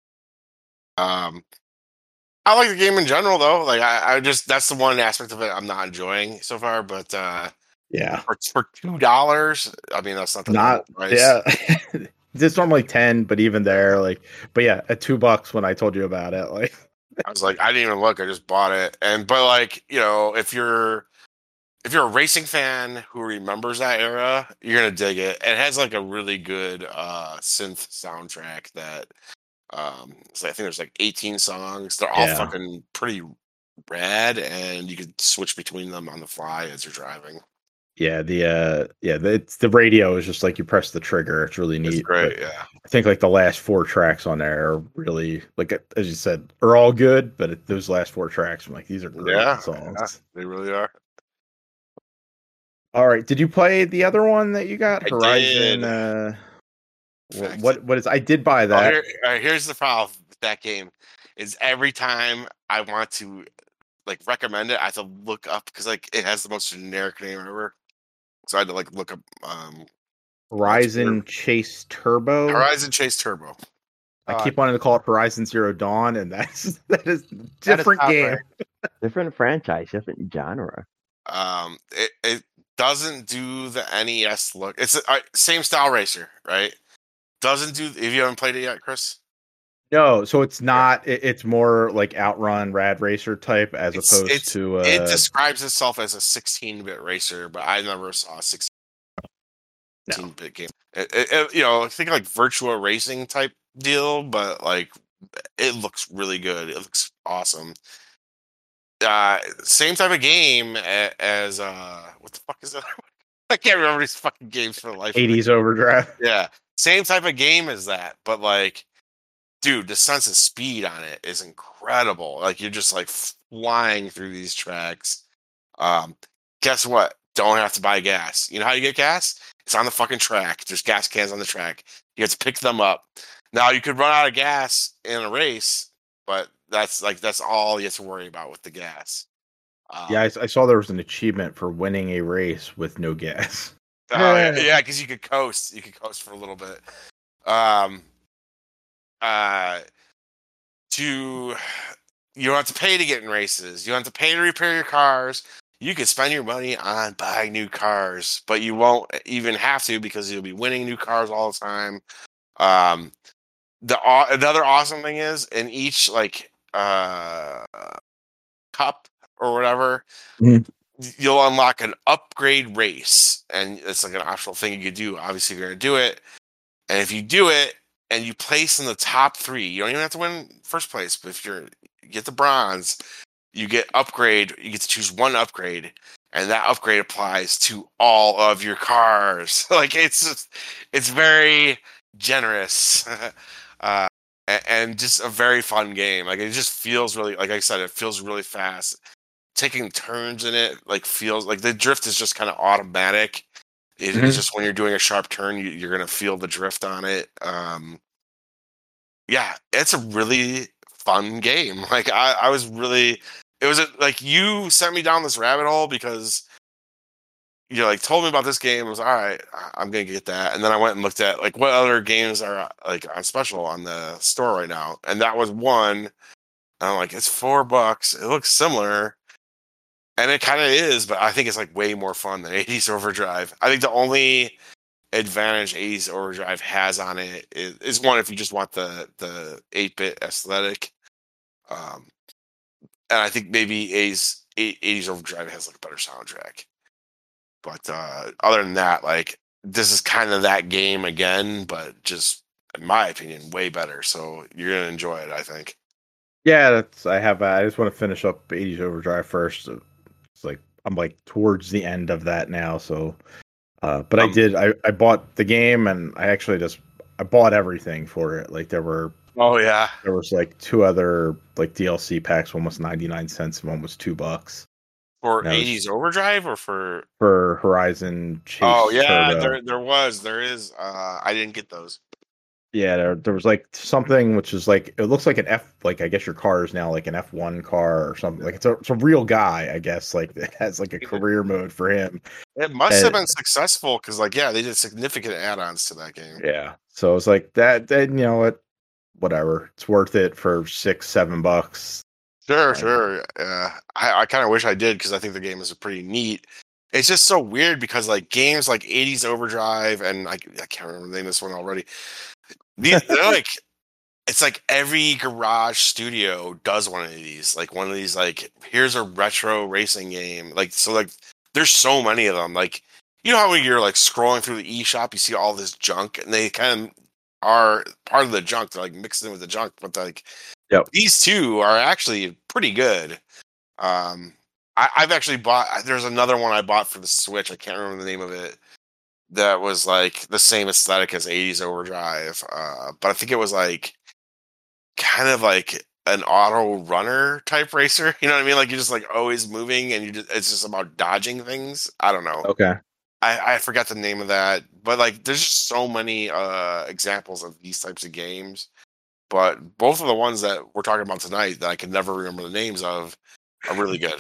S4: Um, I like the game in general, though. Like, I, I just that's the one aspect of it I'm not enjoying so far. But uh,
S1: Yeah,
S4: for for two dollars, I mean that's not the
S1: not
S4: normal price.
S1: yeah. It's normally ten, but even there, like, but yeah, at two bucks when I told you about it, like,
S4: I was like, I didn't even look. I just bought it. And but like, you know, if you're if you're a racing fan who remembers that era, you're gonna dig it. It has like a really good uh, synth soundtrack that. Um, so I think there's like eighteen songs. They're all
S1: Yeah.
S4: fucking pretty rad, and you could switch between them on the fly as you're driving.
S1: yeah, the uh, yeah, the it's, the radio is just like you press the trigger. It's really neat.
S4: It's great,
S1: but
S4: yeah.
S1: I think like the last four tracks on there are really like as you said are all good, but it, those last four tracks, I'm like these are great
S4: Yeah,
S1: songs.
S4: yeah, they really are.
S1: All right, did you play the other one that you got?
S4: I
S1: Horizon.
S4: did.
S1: Uh,
S4: In
S1: what,
S4: fact,
S1: what what is? I did buy
S4: Oh,
S1: that.
S4: here, all right, here's the problem with that game: is every time I want to like recommend it, I have to look up because like it has the most generic name ever. So I had to like look up um,
S1: Horizon Chase Turbo.
S4: Horizon Chase Turbo.
S1: I
S2: Uh,
S1: keep wanting to call it Horizon Zero Dawn, and that's that is
S2: That is
S1: different
S2: top
S1: game.
S2: rank.
S3: Different franchise, different genre.
S4: Um, it, it doesn't do the N E S look. It's a, uh, same style racer, right? Doesn't do. If you haven't played it yet, Chris,
S1: No, so it's not. It, it's more like Outrun, Rad Racer type, as
S4: It's-
S1: opposed
S4: it's-
S1: to. Uh,
S4: it describes itself as a sixteen-bit racer, but I never saw a sixteen-bit game. It, it, it- you know, think like Virtua Racing type deal, but like it looks really good. It looks awesome. Uh, same type of game a- as uh, what the fuck is that? I can't remember these fucking games for the life.
S1: eighties Overdrive.
S4: Yeah, same type of game as that, but like, dude, the sense of speed on it is incredible. Like you're just like flying through these tracks. Um, guess what? Don't have to buy gas. You know how you get gas? It's on the fucking track. There's gas cans on the track. You have to pick them up. Now you could run out of gas in a race, but that's like that's all you have to worry about with the gas. Um,
S1: Yeah, I, I saw there was an achievement for winning a race with no gas.
S4: Oh yeah, yeah, because you could coast. You could coast for a little bit. Um, uh, to you don't have to pay to get in races. You don't have to pay to repair your cars. You could spend your money on buying new cars, but you won't even have to because you'll be winning new cars all the time. Um, the uh, another awesome thing is in each like uh cup or whatever,
S1: Mhm.
S4: you'll unlock an upgrade race, and it's like an optional thing you could do. Obviously, you're gonna do it, and if you do it and you place in the top three, you don't even have to win first place. But if you're you get the bronze, you get upgrade. You get to choose one upgrade, and that upgrade applies to all of your cars. Like it's just, it's very generous, uh, and, and just a very fun game. Like it just feels really, like I said, it feels really fast. Taking turns in it like feels like the drift is just kind of automatic. It,
S1: Mhm.
S4: It's just when you're doing a sharp turn, you, you're gonna feel the drift on it. Um, yeah, it's a really fun game. Like I, I was really, it was a, like you sent me down this rabbit hole because you like told me about this game. I was all right. I'm gonna get that, and then I went and looked at like what other games are like on special on the store right now, and that was one. And I'm like, it's four bucks. It looks similar. And it kind of is, but I think it's like way more fun than eighties Overdrive. I think the only advantage eighties Overdrive has on it is, is one if you just want the the eight-bit aesthetic. Um, and I think maybe eighties, eighties Overdrive has like a better soundtrack. But uh, other than that, like this is kind of that game again, but just in my opinion, way better. So you're gonna enjoy it, I think.
S1: Yeah, that's I have. Uh, I just want to finish up eighties Overdrive first. It's like I'm like towards the end of that now. So, uh, but I
S4: Um,
S1: did. I I bought the game, and I actually just I bought everything for it. Like there were
S4: Oh yeah.
S1: there was like two other like D L C packs. One was ninety-nine cents, and one was two bucks
S4: For
S1: That was-
S4: eighties Overdrive or for
S1: for Horizon Chase.
S4: Oh yeah,
S1: Turbo.
S4: there there was there is. Uh, I didn't get those.
S1: Yeah, there, there was like something which is like it looks like an F, like I guess your car is now like an F one car or something. Like it's a it's a real guy, I guess. Like it has like a career mode for him.
S4: It must
S1: And-
S4: have been successful because, like, yeah, they did significant add-ons to that game.
S1: Yeah, so it's like that. Then you know what, whatever. It's worth it for six, seven bucks.
S4: Sure,
S1: Right.
S4: sure. Yeah, I, I kind of wish I did because I think the game is pretty neat. It's just so weird because like games like eighties Overdrive and I, I can't remember the name of this one already. These they're like it's like every garage studio does one of these. Like one of these like here's a retro racing game. Like so like there's so many of them. Like you know how when you're like scrolling through the eShop you see all this junk and they kind of are part of the junk. They're like mixed in with the junk, but like
S1: Yep.
S4: these two are actually pretty good. Um, I, I've actually bought. There's another one I bought for the Switch. I can't remember the name of it. That was like the same aesthetic as eighties Overdrive, uh, but I think it was like kind of like an auto runner type racer. You know what I mean? Like you're just like always moving, and you just it's just about dodging things. I don't know.
S1: Okay.
S4: I, I forgot the name of that, but like there's just so many uh, examples of these types of games. But both of the ones that we're talking about tonight that I can never remember the names of are really good.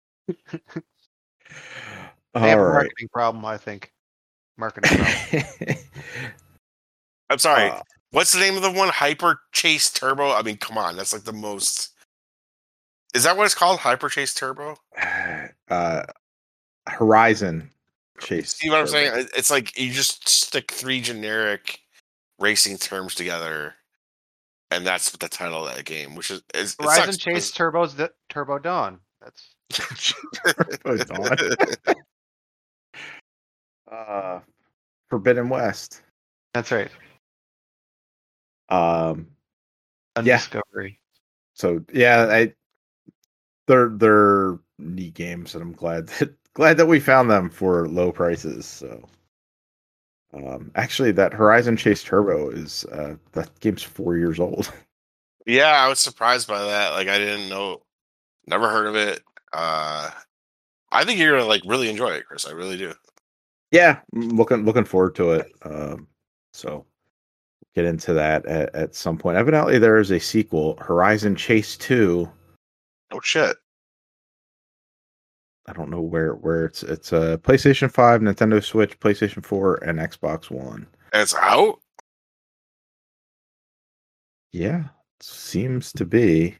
S1: All
S2: They have a
S1: right.
S2: marketing problem, I think. Marketing problem.
S4: I'm sorry.
S1: Uh,
S4: What's the name of the one? Hyper Chase Turbo? I mean, come on. That's like the most. Is that what it's called? Hyper Chase Turbo?
S1: uh, Horizon Chase.
S4: See what I'm
S1: Turbo.
S4: saying? It- It's like you just stick three generic racing terms together, and that's the title of that game, which is. is it
S2: Horizon
S4: sucks
S2: Chase
S4: because-
S2: Turbo's the Turbo Dawn. That's
S1: Turbo Dawn. uh, Forbidden West.
S2: that's right.
S1: Um,
S2: Undiscovery.
S1: so yeah, I they're they're neat games, and I'm glad that glad that we found them for low prices. So, um, actually, that Horizon Chase Turbo is uh, that game's four years old.
S4: Yeah, I was surprised by that. Like, I didn't know, never heard of it. Uh, I think you're gonna like really enjoy it, Chris. I really do.
S1: Yeah, I'm looking looking forward to it. Um, so get into that at, at some point. Evidently, there is a sequel, Horizon Chase Two.
S4: Oh shit!
S1: I don't know where where it's it's a uh, PlayStation Five, Nintendo Switch, PlayStation Four, and Xbox One.
S4: And it's out.
S1: Yeah, seems to be.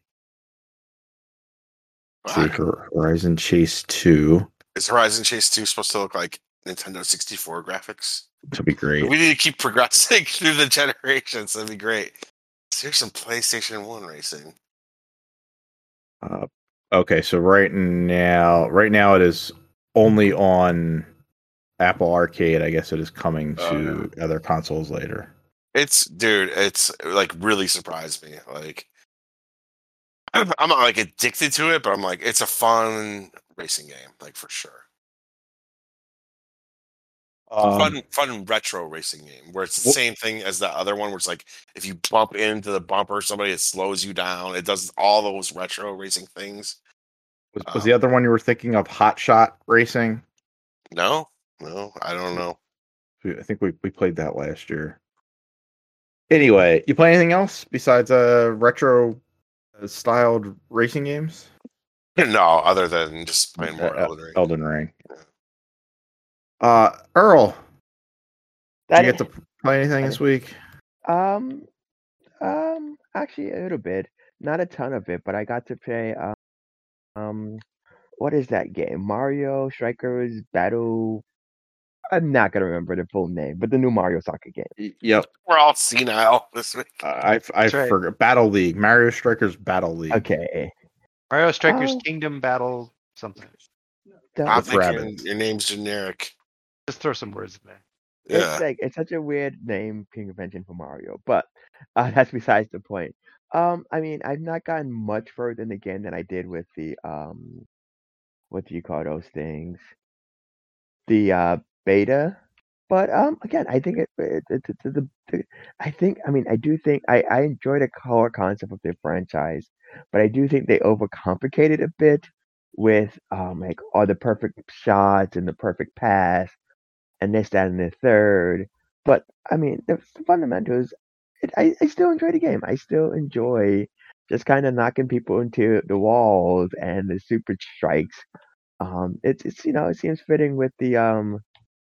S1: See, Horizon Chase Two.
S4: Is Horizon Chase Two supposed to look like Nintendo sixty-four graphics?
S1: To be great.
S4: We need to keep progressing through the generations. That'd be great. Here's some PlayStation One racing.
S1: Uh, okay, so right now, right now it is only on Apple Arcade. I guess it is coming to oh, yeah. other consoles later.
S4: It's dude, it's like really surprised me. Like, I'm, I'm not like addicted to it, but I'm like, it's a fun racing game, like for sure. Um, fun, fun retro racing game where it's the well, same thing as the other one, where it's like if you bump into the bumper or somebody, it slows you down. It does all those retro racing things.
S1: Was, was um, the other one you were thinking of Hot Shot Racing?
S4: No, no, I don't know.
S1: I think we, we played that last year. Anyway, you play anything else besides uh, retro styled racing games?
S4: No, other than just playing more uh, Elden Ring.
S1: Elden Ring. Yeah. Uh, Earl, that did you get to play anything this week?
S3: Um, um, actually a little bit, not a ton of it, but I got to play. Um, um what is that game? Mario Strikers Battle. I'm not gonna remember the full name, but the new Mario Soccer game.
S1: Yep,
S4: we're all senile this week.
S1: Uh, I I right. forgot Battle League, Mario Strikers Battle League.
S3: Okay,
S2: Mario Strikers oh. Kingdom Battle something.
S4: I'm thinking your name's generic.
S2: Just throw some words in there.
S4: Yeah.
S3: It's like it's such a weird name convention for Mario, but uh, that's besides the point. Um, I mean, I've not gotten much further in the game than I did with the um, what do you call those things? The uh, beta. But um, again, I think it, it, it, it, it, it I think I mean I do think I I enjoy the core concept of the franchise, but I do think they overcomplicated a bit with um like all the perfect shots and the perfect pass. And this, that, and the third. But I mean, the, the fundamentals, it, I, I still enjoy the game. I still enjoy just kind of knocking people into the walls and the super strikes. Um, it's it's you know it seems fitting with the um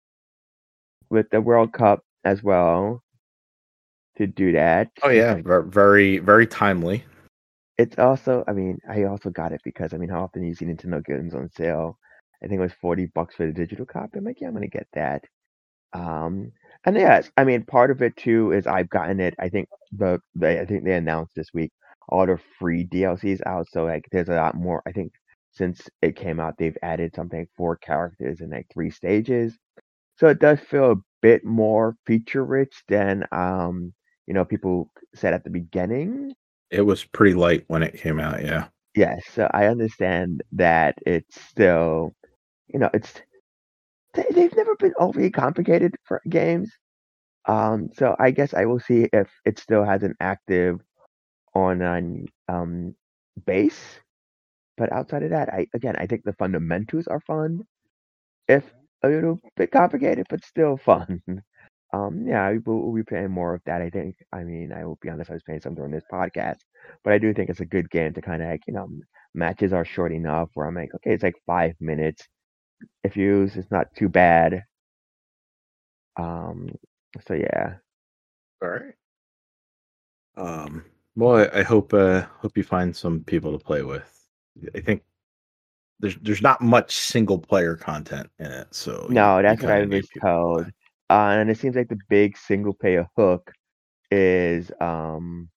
S3: with the World Cup as well to do that.
S1: Oh yeah, very very timely.
S3: It's also, I mean, I also got it because I mean, how often do you see Nintendo games on sale? I think it was forty bucks for the digital copy. I'm like, yeah, I'm gonna get that. Um, and yes, I mean, part of it too is I've gotten it. I think the they, I think they announced this week all the free D L Cs out. So like, there's a lot more. I think since it came out, they've added something like four characters and like three stages. So it does feel a bit more feature rich than um, you know, people said at the beginning.
S1: It was pretty light when it came out, yeah.
S3: Yes, so I understand that it's still, you know, it's they, they've never been overly complicated for games. Um, so I guess I will see if it still has an active online um base. But outside of that, I again I think the fundamentals are fun. If a little bit complicated, but still fun. Um, yeah, we'll, we'll be playing more of that. I think. I mean, I will be honest. I was playing some during this podcast, but I do think it's a good game to kind of like, you know, matches are short enough where I'm like, okay, it's like five minutes. If you use, it's not too bad. Um, so yeah.
S1: All right. Um. Well, I, I hope uh hope you find some people to play with. I think there's there's not much single player content in it, so
S3: no, you, that's you what I was told. Uh, and it seems like the big single player hook is um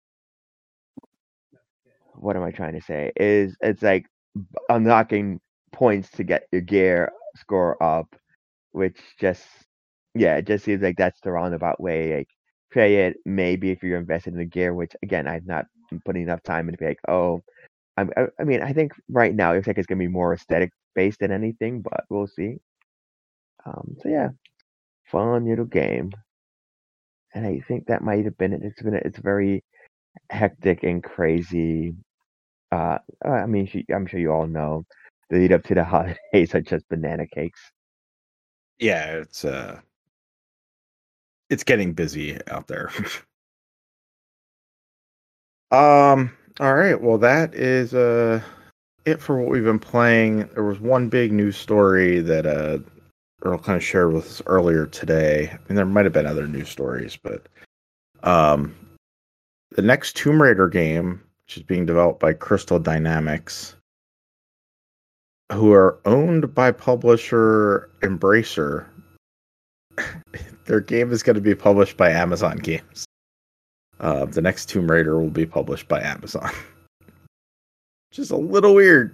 S3: what am I trying to say? Is it's like unlocking points to get your gear score up, which just yeah, it just seems like that's the roundabout way. Like play it maybe if you're invested in the gear, which again I've not been putting enough time into like, oh, I, I, I mean, I think right now it looks like it's gonna be more aesthetic based than anything, but we'll see. Um, so yeah, fun little game, and I think that might have been it. It's been it's very hectic and crazy. Uh, uh, I mean, she, I'm sure you all know the lead up to the holidays are just banana cakes.
S1: Yeah, it's uh, it's getting busy out there. um. All right. Well, that is uh it for what we've been playing. There was one big news story that uh Earl kind of shared with us earlier today. I mean, there might have been other news stories, but um, the next Tomb Raider game, which is being developed by Crystal Dynamics, who are owned by publisher Embracer, their game is going to be published by Amazon Games. Uh, the next Tomb Raider will be published by Amazon. Which is a little weird.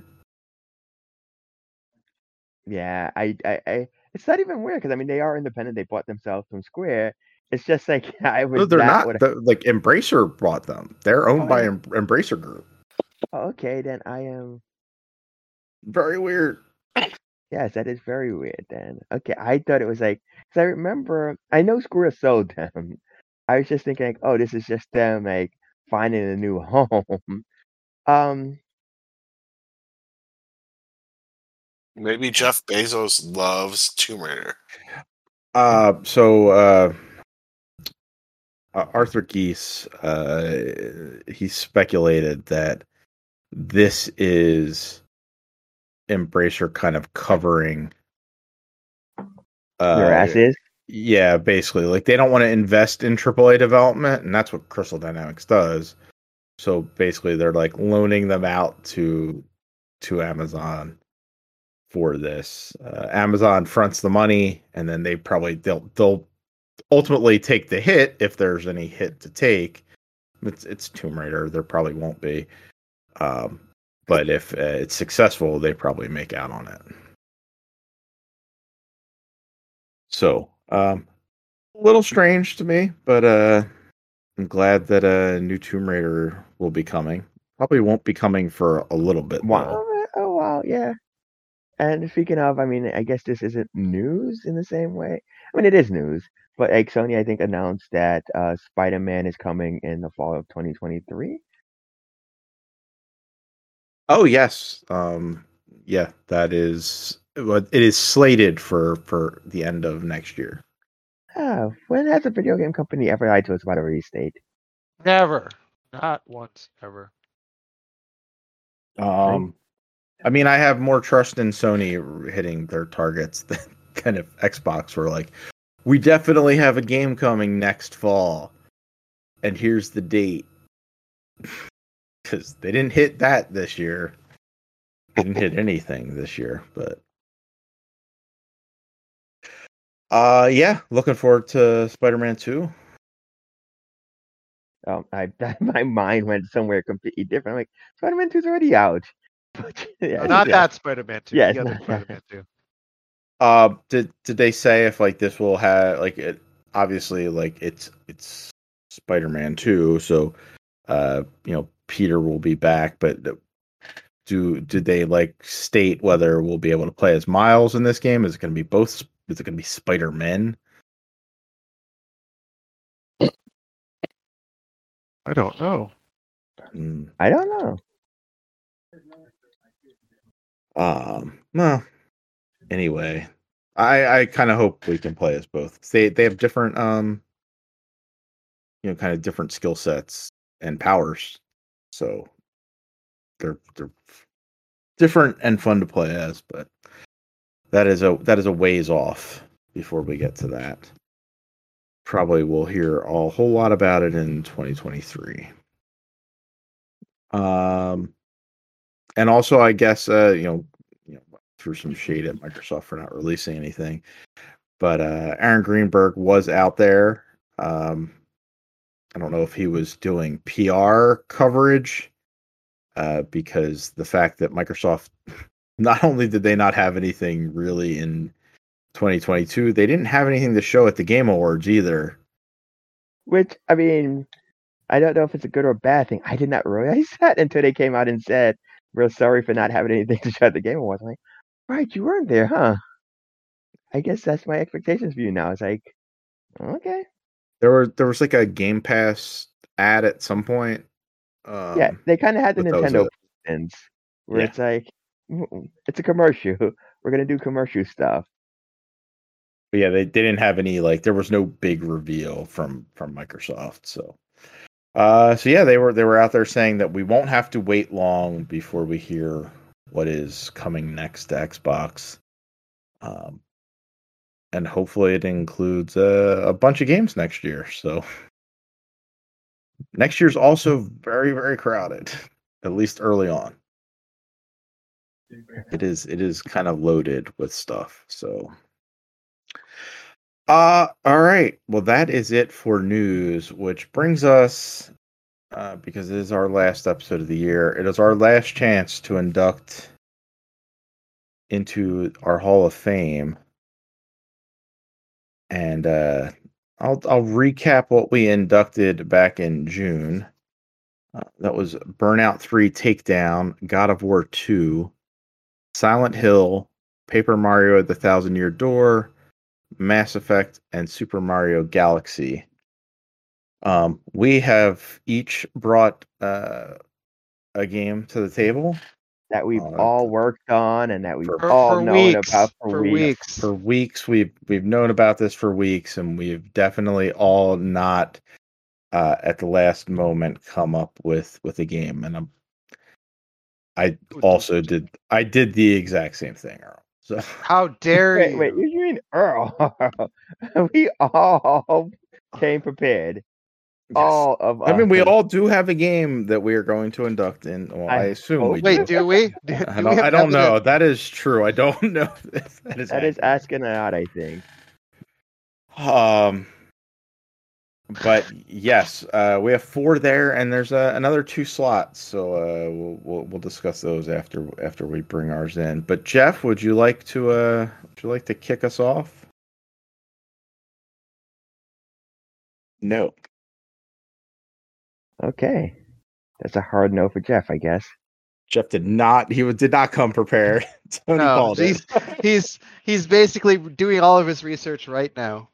S3: Yeah, I, I, I it's not even weird because I mean they are independent. They bought themselves from Square. It's just like I was.
S1: No, they're
S3: not.
S1: not. The, like Embracer bought them. They're owned
S3: Oh,
S1: by
S3: yeah.
S1: em- Embracer Group.
S3: Oh, okay, then I am.
S1: Very weird.
S3: Yes, that is very weird. Then okay, I thought it was like because I remember I know Square sold them. I was just thinking like, oh, this is just them like finding a new home. Um,
S4: Maybe Jeff Bezos loves Tomb Raider.
S1: Uh, so uh, uh, Arthur Geese, uh, he speculated that this is Embracer kind of covering uh,
S3: their asses.
S1: Yeah, basically, like they don't want to invest in triple A development, and that's what Crystal Dynamics does. So basically, they're like loaning them out to to Amazon for this. Uh, Amazon fronts the money, and then they probably they'll they'll ultimately take the hit if there's any hit to take. It's it's Tomb Raider. There probably won't be, um, but if uh, it's successful, they probably make out on it. So, um, a little strange to me, but uh, I'm glad that a new Tomb Raider will be coming. Probably won't be coming for a little bit.
S3: Wow.
S1: Though.
S3: Oh wow, yeah. And speaking of, I mean, I guess this isn't news in the same way. I mean, it is news, but like Sony, I think, announced that uh, Spider-Man is coming in the fall of twenty twenty-three.
S1: Oh yes, um, yeah, that is. It is slated for for the end of next year.
S3: Oh, when has a video game company ever lied to us about a release date?
S2: Never, not once ever.
S1: Um, I mean, I have more trust in Sony hitting their targets than kind of Xbox. Were like, we definitely have a game coming next fall, and here's the date. Because they didn't hit that this year. They didn't hit anything this year, but uh, yeah, looking forward to Spider-Man two.
S3: Um, I my mind went somewhere completely different. I'm like, Spider-Man two is already out. But, yeah,
S2: No, not
S3: yeah.
S2: that Spider-Man two.
S3: Yes,
S2: the other
S3: not that.
S2: Spider-Man two.
S1: Uh, did did they say if like this will have like it? Obviously, like it's it's Spider-Man two, so uh, you know Peter will be back. But do did they like state whether we'll be able to play as Miles in this game? Is it going to be both? Is it going to be Spider-Man?
S2: I don't know.
S1: Mm,
S3: I don't know.
S1: um, no. Anyway, I I kind of hope we can play as both. They they have different um, you know, kind of different skill sets and powers, so they're they're different and fun to play as. But that is a that is a ways off before we get to that. Probably we'll hear a whole lot about it in twenty twenty-three. Um, and also I guess uh, you know, you know, threw some shade at Microsoft for not releasing anything, but uh, Aaron Greenberg was out there. Um, I don't know if he was doing P R coverage, uh, because the fact that Microsoft, not only did they not have anything really in twenty twenty-two, they didn't have anything to show at the Game Awards either.
S3: Which, I mean, I don't know if it's a good or bad thing. I did not realize that until they came out and said real sorry for not having anything to show at the Game Awards. I'm like, right, you weren't there, huh? I guess that's my expectations for you now. It's like, okay.
S1: There were there was like a Game Pass ad at some point. Um,
S3: Yeah, they kind of had the
S1: but that was
S3: Nintendo
S1: it.
S3: ends where
S1: Yeah.
S3: it's like, "Mm, it's a commercial. We're gonna do commercial stuff.
S1: But yeah, they, they didn't have any like there was no big reveal from from Microsoft. So uh so yeah, they were they were out there saying that we won't have to wait long before we hear what is coming next to Xbox. Um and hopefully it includes uh, a bunch of games next year. So next year's also very very crowded, at least early on. It is it is kind of loaded with stuff. So uh all right. Well, that is it for news, which brings us uh because it is our last episode of the year. It is our last chance to induct into our Hall of Fame. And uh I'll I'll recap what we inducted back in June. Uh, that was Burnout three Takedown, God of War two, Silent Hill, Paper Mario The Thousand Year Door, Mass Effect, and Super Mario Galaxy. Um, we have each brought uh, a game to the table
S3: That we've
S1: uh,
S3: all worked on and that we've
S1: for-
S2: For,
S3: all
S2: for
S3: known
S2: weeks.
S3: about for,
S2: For
S3: weeks.
S2: weeks.
S1: for weeks. We've we've known about this for weeks, and we've definitely all not uh, at the last moment come up with with a game. And I'm, I also did I did the exact same thing, Earl. So
S2: How dare
S3: Wait,
S2: you?
S3: wait, you mean Earl? We all came prepared.
S1: yes.
S3: All of us.
S1: I mean, we all do have a game that we are going to induct in. Well, I,
S3: I
S1: assume
S3: hope-
S1: we
S2: Wait,
S1: do.
S2: do we? Do,
S1: I
S2: do
S1: don't,
S2: we have
S1: I don't know.
S2: evidence?
S1: That is true. I don't know if that is
S3: That is
S1: accurate.
S3: asking it out, I think.
S1: Um, but yes, uh, we have four there, and there's uh, another two slots. So uh, we'll, we'll we'll discuss those after after we bring ours in. But Jeff, would you like to uh, would you like to kick us off? No.
S3: Okay. That's a hard no for Jeff, I guess.
S1: Jeff did not. He did not come prepared. Tony
S2: No,
S1: called it.
S2: he's, he's he's basically doing all of his research right now.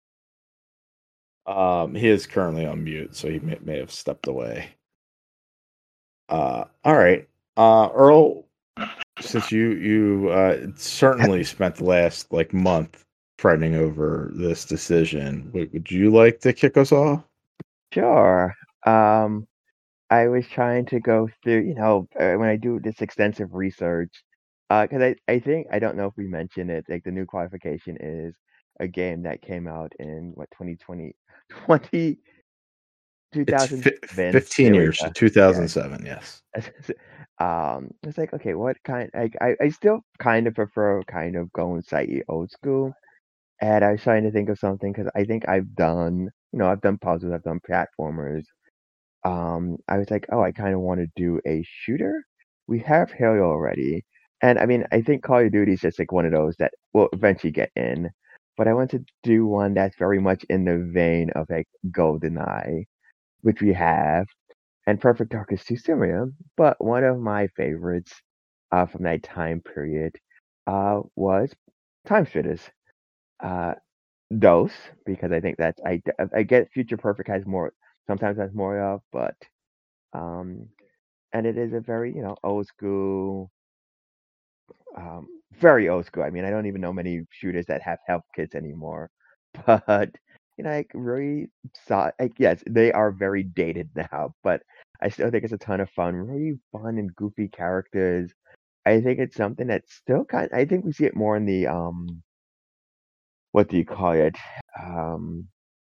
S1: Um, he is currently on mute, so he may, may have stepped away. Uh, all right, uh, Earl. Since you you uh, certainly spent the last like month fretting over this decision, would, would you like to kick us off?
S3: Sure. Um, I was trying to go through, you know, uh, when I do this extensive research, because I, I think, I don't know if we mentioned it, like the new qualification is a game that came out in, what, twenty twenty, twenty,
S1: It's fi-
S3: two thousand seven.
S1: fifteen
S3: There we
S1: years,
S3: go.
S1: two thousand seven. Yes.
S3: um, it's like, okay, what kind, like, I, I still kind of prefer kind of going slightly old school. And I was trying to think of something because I think I've done, you know, I've done puzzles, I've done platformers. Um, I was like, oh, I kind of want to do a shooter. We have Halo already, and I mean, I think Call of Duty is just like one of those that will eventually get in. But I want to do one that's very much in the vein of like GoldenEye, which we have, and Perfect Dark is too similar. But one of my favorites uh, from that time period uh, was Time Spitters. Uh, Dose, because I think that's I I get Future Perfect has more sometimes has more of, but um, and it is a very you know old school, um, very old school. I mean, I don't even know many shooters that have health kits anymore, but you know, like really saw like yes, they are very dated now, but I still think it's a ton of fun, really fun and goofy characters. I think it's something that's still kind. I think we see it more in the um, what do you call it? Um,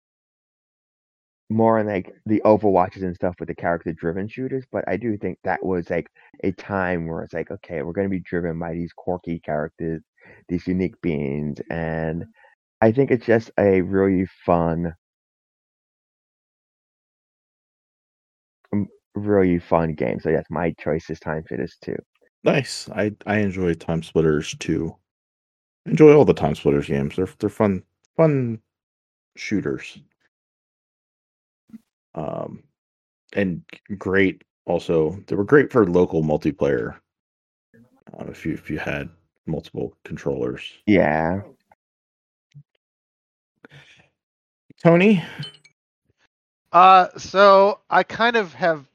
S3: more in like the Overwatches and stuff with the character driven shooters, but I do think that was like a time where it's like, okay, we're gonna be driven by these quirky characters, these unique beings, and I think it's just a really fun, um, really fun game. So yes, my choice is Time Spitters too.
S1: Nice. I I enjoy Time Splitters too. I enjoy all the Time Splitters games. They're they're fun fun shooters. Um, and great also. They were great for local multiplayer um, if you if you had multiple controllers.
S3: Yeah.
S1: Tony,
S2: Uh, so I kind of have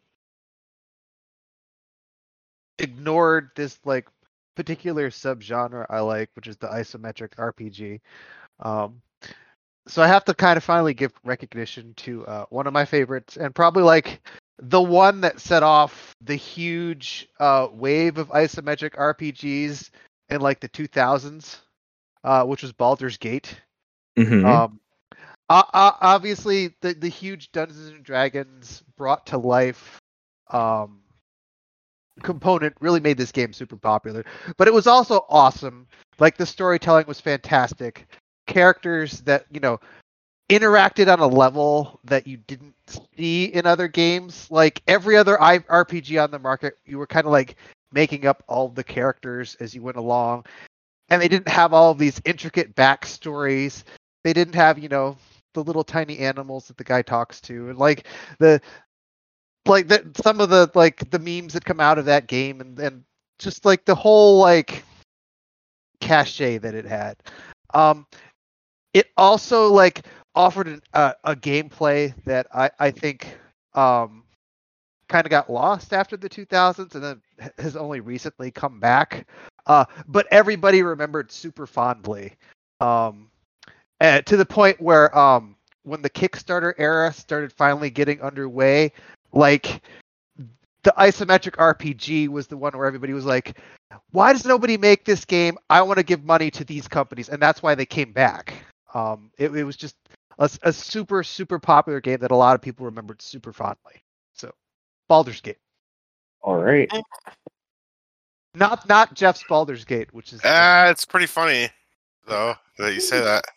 S2: ignored this like particular subgenre I like, which is the isometric R P G. Um, so I have to kind of finally give recognition to uh, one of my favorites, and probably like the one that set off the huge uh, wave of isometric R P Gs in like the two thousands, uh, which was Baldur's Gate.
S1: mm-hmm.
S2: Um, uh, uh, obviously, the the huge Dungeons and Dragons brought to life um, component really made this game super popular. But it was also awesome. Like the storytelling was fantastic. Characters that you know interacted on a level that you didn't see in other games. Like every other R P G on the market, you were kind of like making up all the characters as you went along, and they didn't have all of these intricate backstories. They didn't have, you know, the little tiny animals that the guy talks to, and like the like the, some of the like the memes that come out of that game, and, and just like the whole like cachet that it had. Um, it also like offered an, uh, a gameplay that I I think um, kind of got lost after the two thousands, and then has only recently come back. Uh, but everybody remembered super fondly. Um, Uh, to the point where um, when the Kickstarter era started finally getting underway, like the isometric R P G was the one where everybody was like, why does nobody make this game? I want to give money to these companies. And that's why they came back. Um, it, it was just a, a super, super popular game that a lot of people remembered super fondly. So, Baldur's Gate.
S1: All right.
S2: Not not Jeff's Baldur's Gate, which is...
S4: Ah, uh, it's pretty funny, though, that you say that.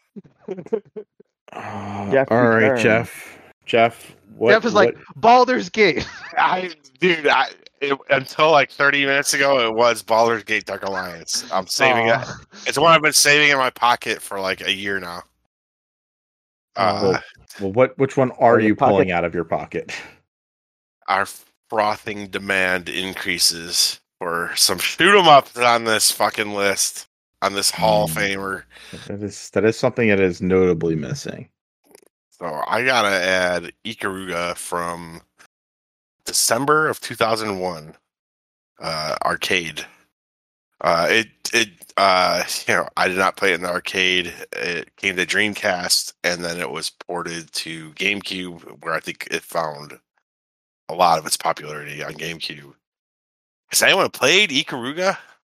S1: Uh,
S3: Jeff
S1: all right,
S3: returned.
S1: Jeff. Jeff, what?
S2: Jeff is like,
S1: what-
S2: Baldur's Gate.
S4: I, dude, I, it, until like thirty minutes ago, it was Baldur's Gate Dark Alliance. I'm saving it.
S2: Aw.
S4: It's one I've been saving in my pocket for like a year now. Uh,
S1: well, what? Which one are
S3: Are your
S1: you pulling
S3: pockets-
S1: out of your pocket?
S4: our frothing demand increases for some shoot 'em ups on this fucking list, on this Hall of
S1: Hmm.
S4: Famer.
S1: That is that is something that is notably missing.
S4: So I gotta add Ikaruga from December of two thousand one, uh, arcade. Uh, it it uh, you know, I did not play it in the arcade. It came to Dreamcast, and then it was ported to GameCube, where I think it found a lot of its popularity on GameCube. Has anyone played Ikaruga?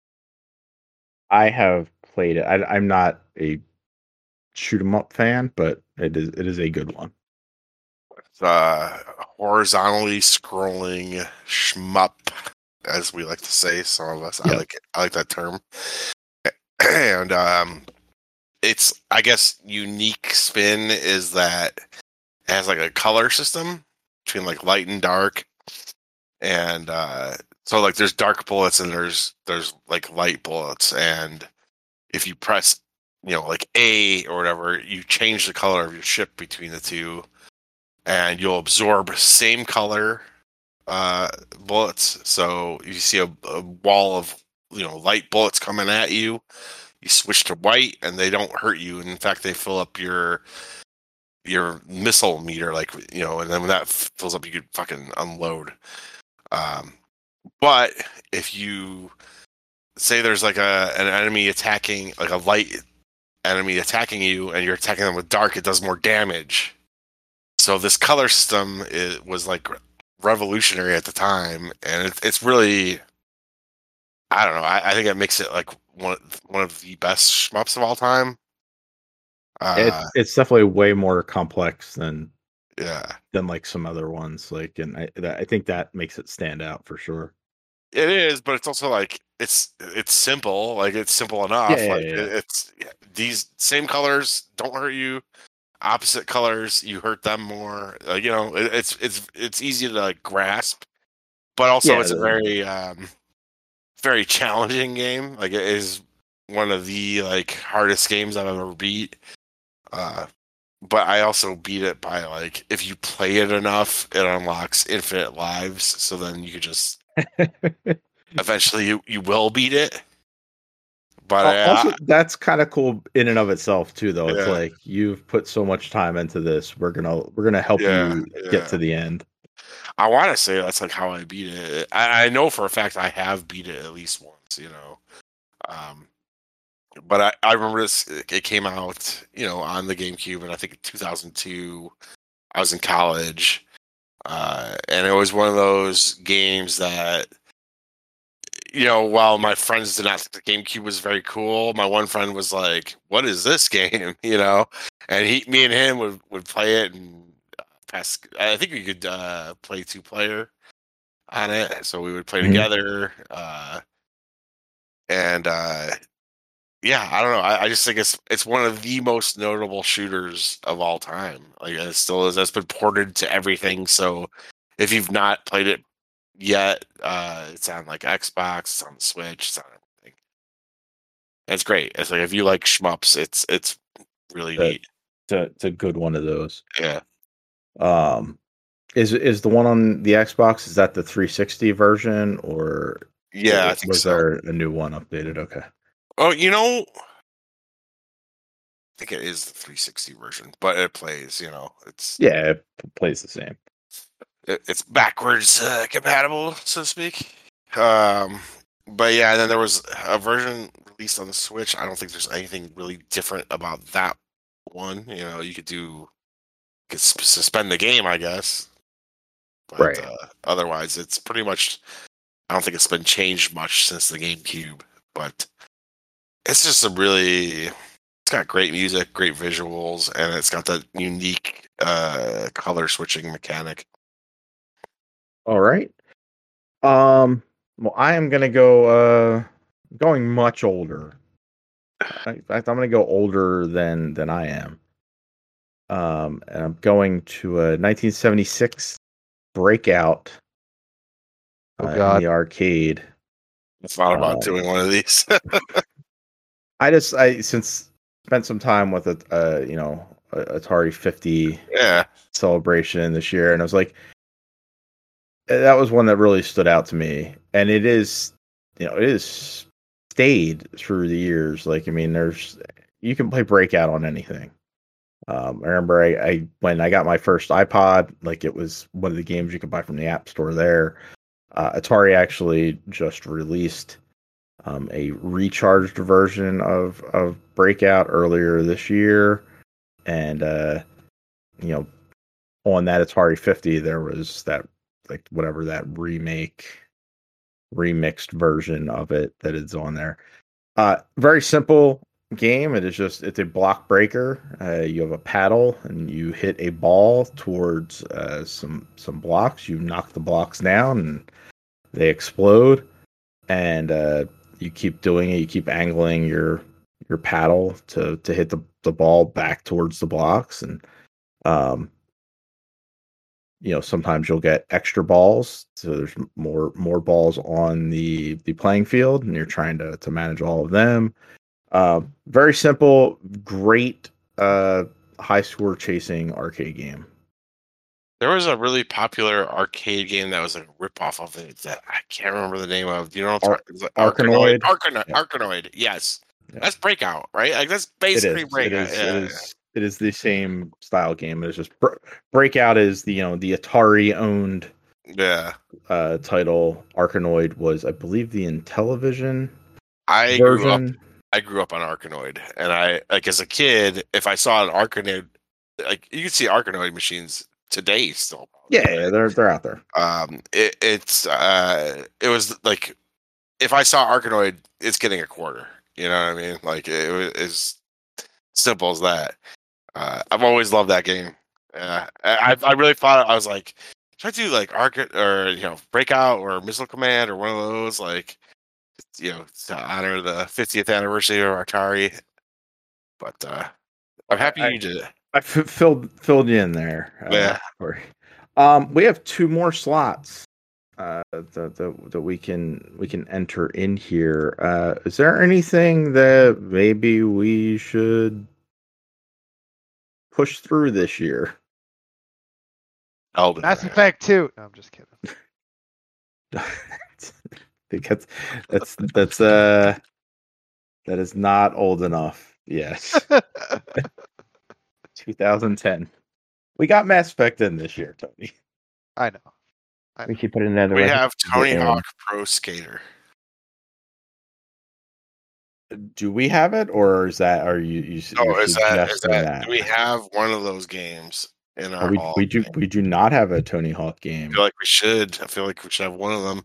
S1: I have played it. I, I'm not a shoot 'em up fan, but it is it is a good one.
S4: It's uh, horizontally scrolling shmup, as we like to say. Some of us, I
S1: Yeah.
S4: like it. I like that term. And um, it's, I guess, unique spin is that it has like a color system between like light and dark, and uh, so like there's dark bullets and there's there's like light bullets, and if you press, you know, like A or whatever, you change the color of your ship between the two, and you'll absorb same color uh, bullets. So if you see a, a wall of, you know, light bullets coming at you, you switch to white, and they don't hurt you. And in fact, they fill up your your missile meter, like, you know, and then when that fills up, you could fucking unload. Um, but if you say there's like a an enemy attacking, like a light enemy attacking you, and you're attacking them with dark, it does more damage. So this color system it was like revolutionary at the time, and it, it's really, I don't know. I, I think it makes it like one one of the best shmups of all time. Uh,
S1: It's it's definitely way more complex than
S4: yeah,
S1: than like some other ones. Like, and I that, I think that makes it stand out for sure.
S4: it is, but it's also like it's it's simple. Like it's simple enough.
S1: Yeah, yeah,
S4: like
S1: yeah.
S4: It, it's these same colors don't hurt you. Opposite colors, you hurt them more. Uh, you know, it, it's it's it's easy to like grasp, but also
S1: Yeah,
S4: it's a
S1: the-
S4: very um, very challenging game. Like it is one of the like hardest games I've ever beat. Uh, but I also beat it by like if you play it enough, it unlocks infinite lives. So then you could just eventually you, you will beat it. But
S1: Uh,
S4: uh,
S1: also, that's kind of cool in and of itself too, though. It's
S4: Yeah.
S1: like you've put so much time into this. We're gonna we're gonna help
S4: Yeah,
S1: you
S4: yeah.
S1: get to the end.
S4: I want to say that's like how I beat it. I, I know for a fact I have beat it at least once, you know. Um, but I, I remember this. It came out, you know, on the GameCube, and I think in two thousand two, I was in college, uh, and it was one of those games that, you know, while my friends did not think the GameCube was very cool, my one friend was like, "What is this game?" You know, and he, me and him would, would play it and pass. I think we could uh, play two player on it, so we would play
S1: Mhm.
S4: together. Uh, and uh, yeah, I don't know. I, I just think it's it's one of the most notable shooters of all time. Like it still is. That's been ported to everything. So if you've not played it yet, uh, it's on like Xbox, it's on the Switch, it's on everything. And it's great. It's like if you like shmups, it's it's really
S1: Uh,
S4: neat.
S1: It's a, it's a good one of those.
S4: Yeah.
S1: Um, is is the one on the Xbox? Is that the three sixty version, or
S4: Yeah,
S1: or
S4: I think
S1: was
S4: so.
S1: there a new one updated? Okay.
S4: Oh, you know, I think it is the three sixty version, but it plays. You know, it's
S1: Yeah, it plays the same.
S4: it, it's backwards uh, compatible, so to speak. Um, but yeah, and then there was a version released on the Switch. I don't think there's anything really different about that one. You know, you could do, you could sp- suspend the game, I guess. But
S1: Right.
S4: uh, otherwise, it's pretty much. I don't think it's been changed much since the GameCube, but it's just a really. It's got great music, great visuals, and it's got that unique uh, color switching mechanic.
S1: All right. Um. Well, I am gonna go. Uh, going much older. In fact, I'm gonna go older than than I am. Um, and I'm going to a nineteen seventy-six Breakout
S2: Oh
S1: uh, in
S2: God.
S1: the arcade.
S4: I thought about
S1: Um,
S4: doing one of these.
S1: I just I since spent some time with a uh, you know a- Atari fifty
S4: Yeah,
S1: celebration this year, and I was like, eh, that was one that really stood out to me, and it is you know it is stayed through the years. Like I mean, there's you can play Breakout on anything. Um, I remember I, I when I got my first iPod, like it was one of the games you could buy from the App Store there. Uh, Atari actually just released um, a recharged version of of Breakout earlier this year, and uh, you know, on that Atari fifty there was that like whatever that remake remixed version of it that is on there. Uh, very simple game. It is just it's a block breaker. Uh, you have a paddle and you hit a ball towards uh, some some blocks. You knock the blocks down and they explode. And uh, you keep doing it. You keep angling your your paddle to to hit the the ball back towards the blocks. And um, you know sometimes you'll get extra balls, so there's more more balls on the the playing field, and you're trying to to manage all of them. Uh, very simple, great uh, high score chasing arcade game.
S4: there was a really popular arcade game that was like a ripoff of it that I can't remember the name of. Do you know what I'm
S1: Ar-
S4: talking about?
S1: Arkanoid?
S4: Arkanoid.
S1: Yeah.
S4: Arkanoid. Yes.
S1: Yeah.
S4: That's Breakout, right? Like that's
S1: It
S4: basically
S1: is. It
S4: Breakout.
S1: is.
S4: Yeah,
S1: It is. It is the same style game. It's just Bre- Breakout is the you know the Atari owned
S4: yeah.
S1: uh, title. Arkanoid was, I believe, the Intellivision
S4: I grew up.
S1: version.
S4: I grew up on Arkanoid, and I like as a kid, if I saw an Arkanoid, like you can see Arkanoid machines today still.
S1: Yeah, yeah, they're they're out there.
S4: Um, it, it's uh, it was like if I saw Arkanoid, it's getting a quarter. You know what I mean? Like it was as simple as that. Uh, I've always loved that game. Uh, I I really thought I was like, should I do like Arc or you know Breakout or Missile Command or one of those like you know to honor the fiftieth anniversary of Atari. But uh, I'm happy
S1: I-
S4: you did it.
S1: I f- filled filled you in there. Uh,
S4: Yeah.
S1: Corey. Um, we have two more slots uh, that, that that we can we can enter in here. Uh, is there anything that maybe we should push through this year?
S4: Elden
S2: Mass
S4: Ring.
S2: Effect two. No, I'm just kidding.
S1: think that's that's that's uh that is not old enough. Yes, twenty ten. We got Mass Effect in this year, Tony.
S2: I know. I
S3: We
S2: know.
S3: should put another.
S4: We
S3: Resident
S4: have
S3: Evil
S4: Tony
S3: in.
S4: Hawk Pro Skater.
S1: Do we have it, or is that are you you
S4: Oh,
S1: you're
S4: is that is
S1: suggesting
S4: that,
S1: that?
S4: do we have one of those games in
S1: Oh,
S4: our
S1: we
S4: hall?
S1: we do
S4: I
S1: we do not have a Tony Hawk game.
S4: feel like we should. I feel like we should have one of them.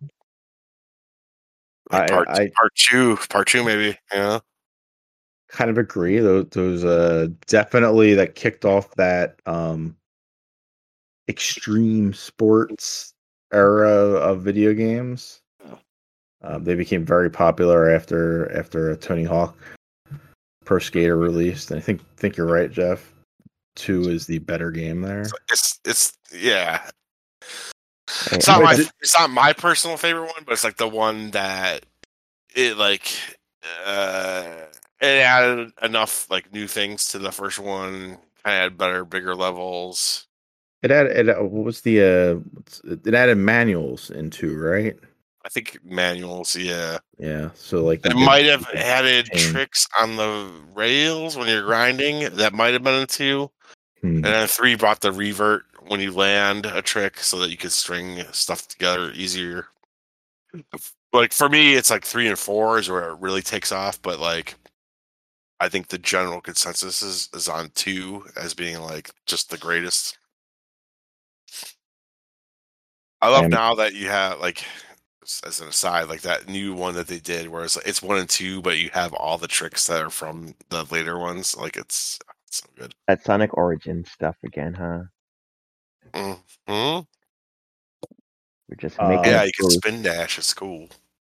S4: Like
S1: I-
S4: part
S1: I-
S4: part two, part two maybe. You know,
S1: Kind of agree. Those those uh definitely that kicked off that um extreme sports era of video games. Um, they became very popular after after a Tony Hawk Pro Skater released. And I think think you're right, Jeff. Two is the better game there.
S4: it's it's, it's yeah.
S3: Hey,
S4: It's not
S3: but
S4: my
S1: it-
S4: it's not my personal favorite one, but it's like the one that it like uh it added enough like new things to the first one. Kind of had better, bigger levels.
S1: It added it, what was the uh what's- it added manuals into, right?
S4: I think manuals, yeah.
S1: Yeah. So like you
S4: It
S1: could-
S4: might have
S1: you could
S4: added
S1: change.
S4: tricks on the rails when you're grinding. That might have been a two.
S1: Hmm.
S4: And then three brought the revert when you land a trick so that you could string stuff together easier. Like for me, it's like three and four is where it really takes off, but like I think the general consensus is, is on two as being like just the greatest. I love
S1: And-
S4: now that you have like as an aside, like that new one that they did where it's it's one and two, but you have all the tricks that are from the later ones. Like it's, it's so good.
S3: that Sonic Origin stuff again, huh?
S4: Mm-hmm.
S3: We're just
S1: Uh,
S3: making
S4: Yeah,
S3: it
S4: you can
S3: cool.
S4: spin dash. It's cool.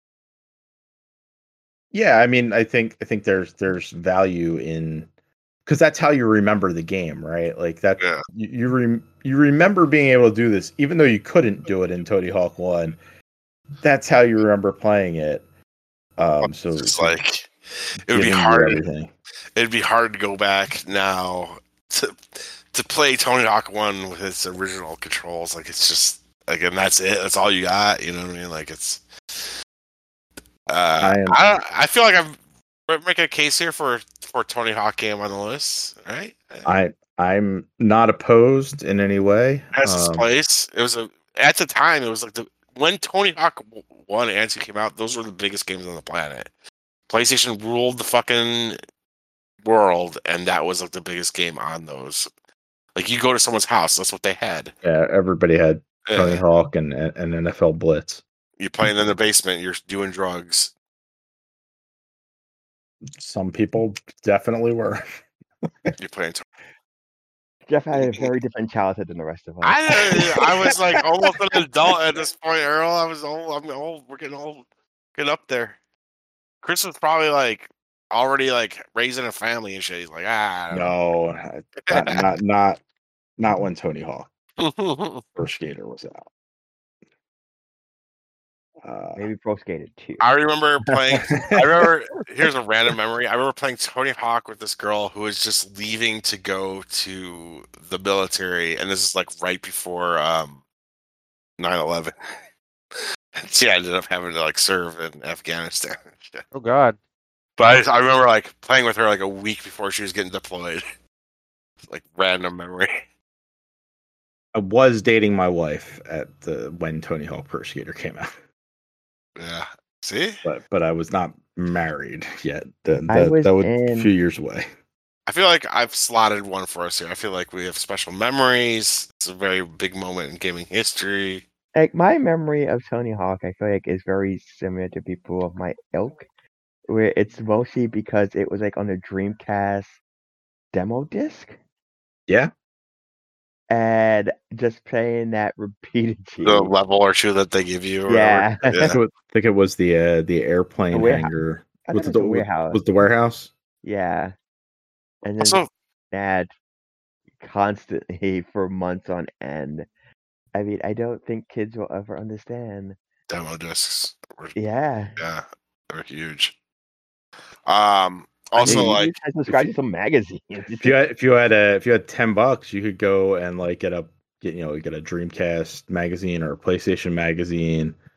S1: Yeah, I mean, I think I think there's there's value in because that's how you remember the game, right? Like that
S4: Yeah.
S1: you you, rem, you remember being able to do this, even though you couldn't do it in Tony Hawk One. That's how you remember playing it. Um, so
S4: It's
S1: so
S4: like it would be
S1: giving you
S4: hard.
S1: everything.
S4: It'd be hard to go back now to to play Tony Hawk One with its original controls. Like it's just like, and that's it. That's all you got. You know what I mean? Like it's. Uh,
S1: I am-
S4: I don't, I feel like I'm we're making a case here for for Tony Hawk game on the list, right?
S1: I I'm not opposed in any way.
S4: It has its
S1: Um,
S4: place. It was a at the time. It was like the when Tony Hawk One and two came out. Those were the biggest games on the planet. PlayStation ruled the fucking world, and that was like the biggest game on those. Like you go to someone's house, that's what they had.
S1: yeah, everybody had Tony
S4: Yeah.
S1: Hawk and and N F L Blitz.
S4: You're playing in the basement. You're doing drugs.
S1: Some people definitely were.
S4: You're playing. T-
S3: Jeff had a very different childhood than the rest of us.
S4: I I was like almost an adult at this point, Earl. I was old. I'm old. We're getting old. Getting up there. Chris was probably like already like raising a family and shit. He's like, ah. I don't
S1: No, not not not, not when Tony Hawk
S4: know.
S1: Pro Skater was out. Uh,
S3: Maybe Pro Skater two.
S4: I remember playing. I remember. Here's a random memory. I remember playing Tony Hawk with this girl who was just leaving to go to the military, and this is like right before um, nine eleven. And she ended up having to like serve in Afghanistan. and shit.
S2: Oh God.
S4: But I, I remember like playing with her like a week before she was getting deployed. Like random memory.
S1: I was dating my wife at the when Tony Hawk Pro Skater came out,
S4: Yeah. See,
S1: but but I was not married yet. That
S3: I
S1: that,
S3: was
S1: that was
S3: in-
S1: a few years away.
S4: I feel like I've slotted one for us here. I feel like we have special memories. It's a very big moment in gaming history.
S3: Like my memory of Tony Hawk, I feel like is very similar to people of my ilk, where it's mostly because it was like on the Dreamcast demo disc,
S1: Yeah,
S3: and just playing that repeatedly.
S4: The level or two that they give you. Or
S3: Yeah.
S1: I
S4: whatever.
S1: think, it was, I think it was the uh, the airplane
S3: warehouse.
S1: hangar.
S3: I
S1: Was
S3: thought
S1: it
S3: it was
S1: the
S3: a warehouse.
S1: Was the warehouse?
S3: Yeah, and then
S4: Also,
S3: that constantly for months on end. I mean, I don't think kids will ever understand.
S4: demo discs. Were,
S3: Yeah.
S4: yeah, they're huge. Um. Also,
S3: I mean, you
S4: like,
S3: just had to subscribe to some magazines.
S1: If you had, if you had a if you had ten bucks, you could go and like get a get you know get a Dreamcast magazine or a PlayStation magazine,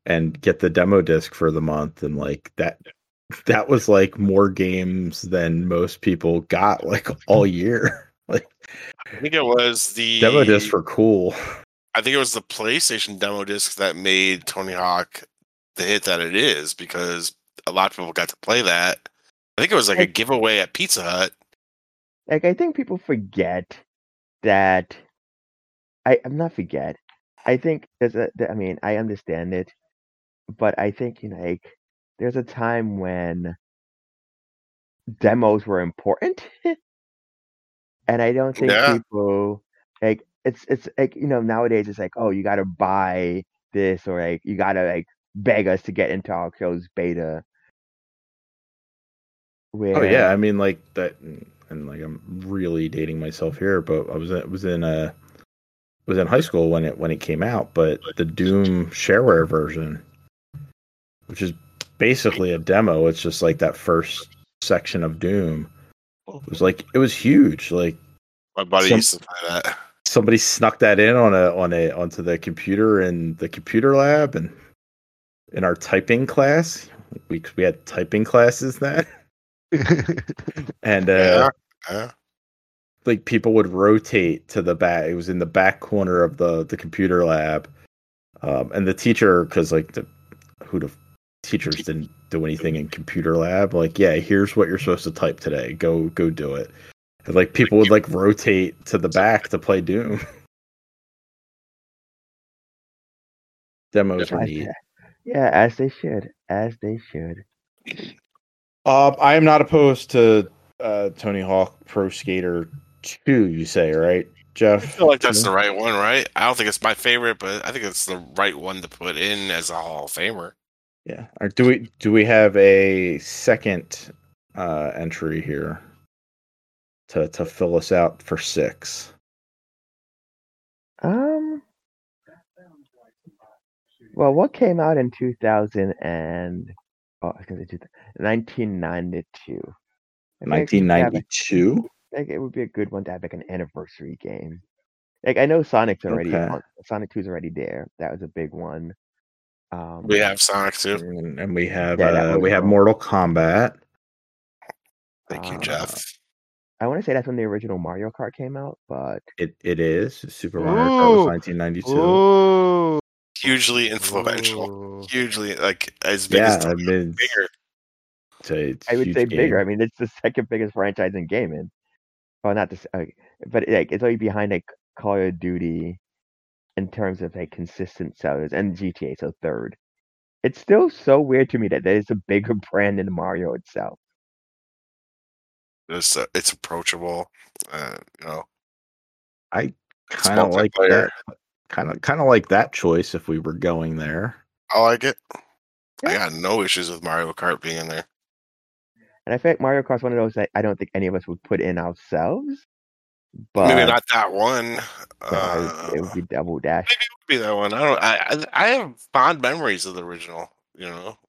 S1: and get the demo disc for the month, and like that that was like more games than most people got like all year. Like
S4: I think it was the
S1: demo discs were cool.
S4: I think it was the PlayStation demo disc that made Tony Hawk the hit that it is, because a lot of people got to play that. I think it was like a giveaway at Pizza Hut.
S3: Like, I think people forget that. I I'm not forget. I think there's a. I mean, I understand it, but I think you know, like there's a time when demos were important, and I don't think
S4: Yeah.
S3: people like it's it's like you know nowadays it's like, oh, you gotta buy this, or like you gotta like beg us to get into our show's beta. Where
S1: Oh yeah, I mean like that, and like I'm really dating myself here, but I was I was in a was in high school when it when it came out, but the Doom shareware version, which is basically a demo, it's just like that first section of Doom. It was like it was huge. Like
S4: My buddy
S1: some-
S4: used to play that.
S1: somebody snuck that in on a on a onto the computer in the computer lab, and in our typing class, we we had typing classes then, and uh,
S4: Yeah. Yeah.
S1: like people would rotate to the back. It was in the back corner of the the computer lab, um, and the teacher, because like the who the teachers didn't do anything in computer lab. Like, yeah, here's what you're supposed to type today. Go go do it. And like people would like rotate to the back to play Doom. Demos were
S3: as-
S1: neat.
S3: yeah, as they should, as they should.
S1: Uh, I am not opposed to uh, Tony Hawk Pro Skater two. You say, right, Jeff?
S4: I feel like that's the right one, right? I don't think it's my favorite, but I think it's the right one to put in as a Hall of Famer.
S1: Yeah. Or do we do we have a second uh, entry here to to fill us out for six?
S3: Um. Well, what came out in two thousand and oh, I was gonna say nineteen ninety-two. I think
S1: nineteen
S3: we have a-
S1: ninety-two.
S3: Like it would be a good one to have like an anniversary game. Like I know Sonic's already
S1: Okay.
S3: on, Sonic two's already there. That was a big one. Um,
S4: We have Sonic too.
S1: And, and we have
S3: Yeah, that
S1: uh,
S3: was
S1: we have
S3: cool.
S1: Mortal Kombat.
S4: Thank you,
S3: uh,
S4: Jeff.
S3: I want to say that's when the original Mario Kart came out, but
S1: It it is Super Mario Kart was
S2: Ooh.
S1: nineteen ninety-two.
S2: Ooh.
S4: Hugely influential.
S2: Ooh.
S4: Hugely, like as big
S1: Yeah,
S4: as
S1: I
S4: Tony,
S1: mean,
S4: bigger.
S1: it's a, it's a
S3: I would
S1: huge
S3: say
S1: game.
S3: bigger. I mean, it's the second biggest franchise in gaming. Well, not this, uh, but like it's only behind like Call of Duty in terms of like consistent sellers, and G T A, so third. It's still so weird to me that there's a bigger brand than Mario itself.
S4: It's uh, it's approachable. Uh, you know,
S1: I
S4: it's
S1: kind of like
S4: multiplayer.
S1: that. Kind of kind of like that choice if we were going there.
S4: I like it. I
S3: Yeah.
S4: got no issues with Mario Kart being in there.
S3: And I feel like Mario Kart's one of those that I don't think any of us would put in ourselves. But
S4: Maybe not that one.
S3: but I would- it
S4: Uh,
S3: would be Double Dash.
S4: maybe it would be that one. I don't. I I, I have fond memories of the original. You know,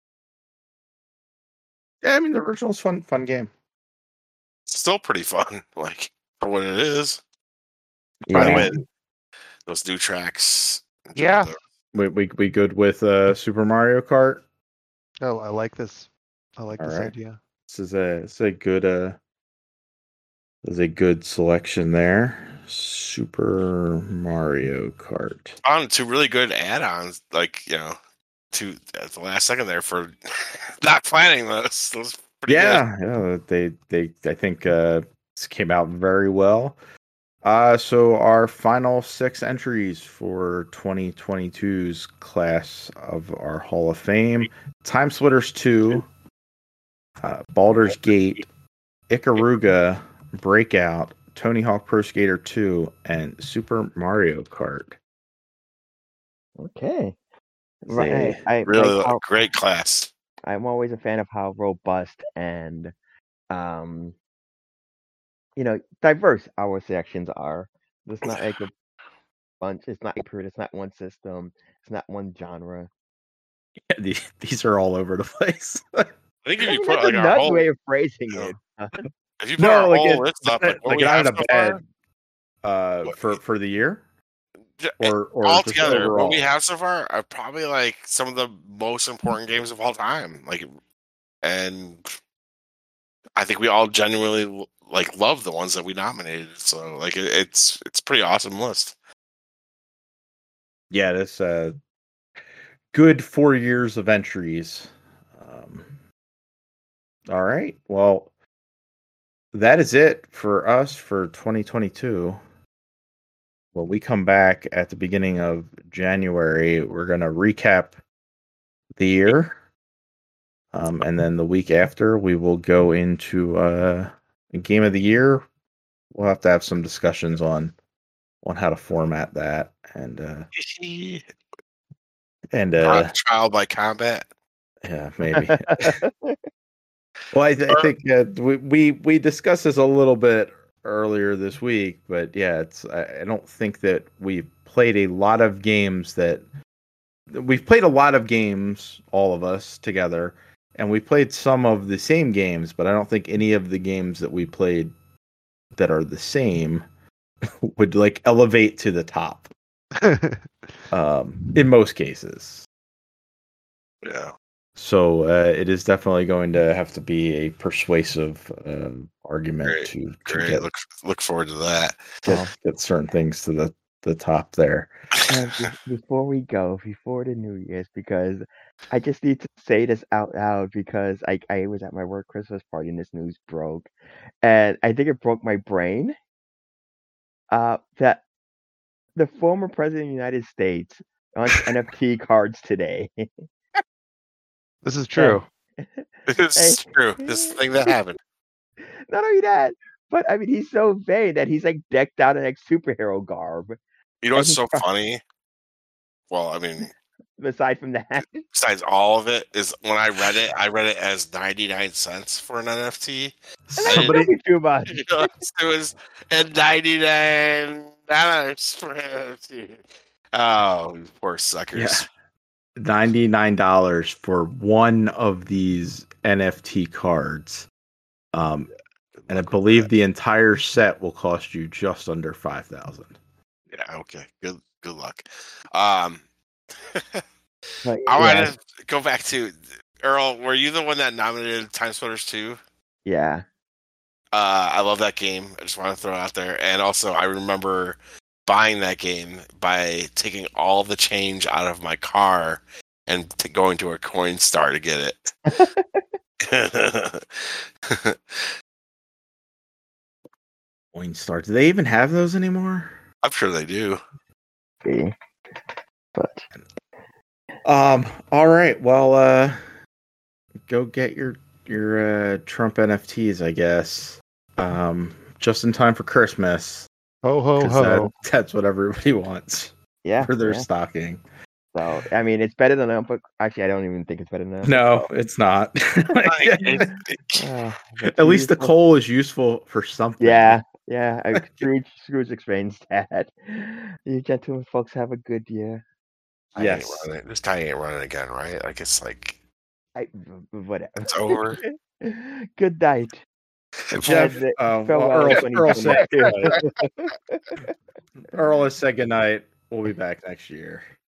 S1: Yeah, I mean the original's fun fun game.
S4: it's still pretty fun. Like for what it is. By the
S3: Yeah.
S4: way, those new tracks.
S2: Yeah.
S4: the-
S1: We we we good with uh, Super Mario Kart.
S2: Oh, I like this. I like
S1: All
S2: this
S1: right.
S2: idea.
S1: This is a this is a good uh this is a good selection there. Super Mario Kart.
S4: on two really good add-ons, like you know, to at the last second there for not planning those. Those pretty
S1: Yeah, yeah, they they I think uh this came out very well. Uh so our final six entries for twenty twenty-two's class of our Hall of Fame: Time Splitters two, uh, Baldur's Gate, Ikaruga, Breakout, Tony Hawk Pro Skater two, and Super Mario Kart.
S3: Okay.
S1: It's
S3: Right.
S1: a-
S3: I, I
S4: good. Really
S3: like how-
S4: great class.
S3: I'm always a fan of how robust and um you know diverse our sections are. It's not like a bunch. It's not a period. It's not one system. It's not one genre.
S1: the- these are all over the place.
S4: I think if
S3: I
S4: you
S3: mean,
S4: put
S3: that's
S4: like
S3: a
S4: our
S3: nuts
S4: whole,
S3: way of phrasing
S4: Yeah.
S3: it. Huh?
S4: if you put our whole list up, like, what
S1: like
S4: we
S1: not
S4: have
S1: in a
S4: so
S1: bad
S4: far,
S1: uh
S4: What
S1: for
S4: we-
S1: for the year.
S4: J-
S1: or or
S4: all
S1: just
S4: together,
S1: overall?
S4: what we have so far are probably like some of the most important games of all time. Like, and I think we all genuinely like love the ones that we nominated. So like, it, it's it's a pretty awesome list.
S1: Yeah, that's uh good four years of entries. Um, all right, well, that is it for us for twenty twenty-two. When we come back at the beginning of January, we're going to recap the year. Um, and then the week after, we will go into uh, a game of the year. We'll have to have some discussions on on how to format that and uh, and uh,
S4: Trial by combat.
S1: Yeah, maybe. Well, I, th- I think uh, we, we we discussed this a little bit earlier this week, but yeah, it's I, I don't think that we've played a lot of games that we've played a lot of games, all of us together, and we played some of the same games, but I don't think any of the games that we played that are the same would like elevate to the top. um, in most cases.
S4: Yeah.
S1: So uh, it is definitely going to have to be a persuasive uh, argument
S4: Great.
S1: to, to
S4: Great.
S1: get,
S4: Look look forward to that.
S1: get get certain things to the, the top there.
S3: And be- before we go, before the New Year's, because I just need to say this out loud because I, I was at my work Christmas party and this news broke. And I think it broke my brain. Uh, that the former president of the United States launched N F T cards today.
S2: This is true.
S4: It's true. This thing that happened.
S3: Not only that, but I mean, he's so vain that he's like decked out in like superhero garb.
S4: You know what's
S3: And
S4: so
S3: he-
S4: funny? Well, I mean,
S3: Aside from that,
S4: besides all of it, is when I read it, I read it as ninety-nine cents for an N F T.
S1: Somebody,
S3: that'd be too much.
S4: You know, it was at ninety-nine dollars for an N F T. Oh, you poor suckers.
S1: Yeah. ninety-nine dollars for one of these N F T cards. Um, and I believe the entire set will cost you just under five thousand.
S4: Yeah, okay. Good good luck. Um
S3: But,
S4: I want
S3: yeah,
S4: to go back to Earl. Were you the one that nominated Time Splitters two?
S3: yeah.
S4: Uh, I love that game. I just want to throw it out there. And also, I remember buying that game by taking all the change out of my car and t- going to a coin star to get it.
S1: Coinstar. Do they even have those anymore?
S4: I'm sure they do.
S3: See, but
S1: Um. All right. Well, uh, go get your your uh, Trump N F Ts, I guess. Um, just in time for Christmas.
S2: Ho ho
S1: 'Cause
S2: ho.
S1: that, that's what everybody wants
S3: yeah,
S1: for their
S3: yeah.
S1: stocking.
S3: So I mean, it's better than that. But actually, I don't even think it's better than that.
S1: No, it's not.
S3: Uh, but
S1: At least the
S3: useful-
S1: coal is useful for something.
S3: Yeah, yeah. I, Scrooge, Scrooge explains that. You gentlemen, folks, have a good year.
S4: I ain't
S1: Yes.
S4: running- This tie ain't running again, right? Like it's like
S3: I, whatever.
S4: it's over.
S3: Good night.
S1: Jeff,
S3: And, uh,
S1: uh, well,
S3: farewell,
S1: Earl, Earl, said,
S3: twenty twenty-two.
S1: Earl has said goodnight. We'll be back next year.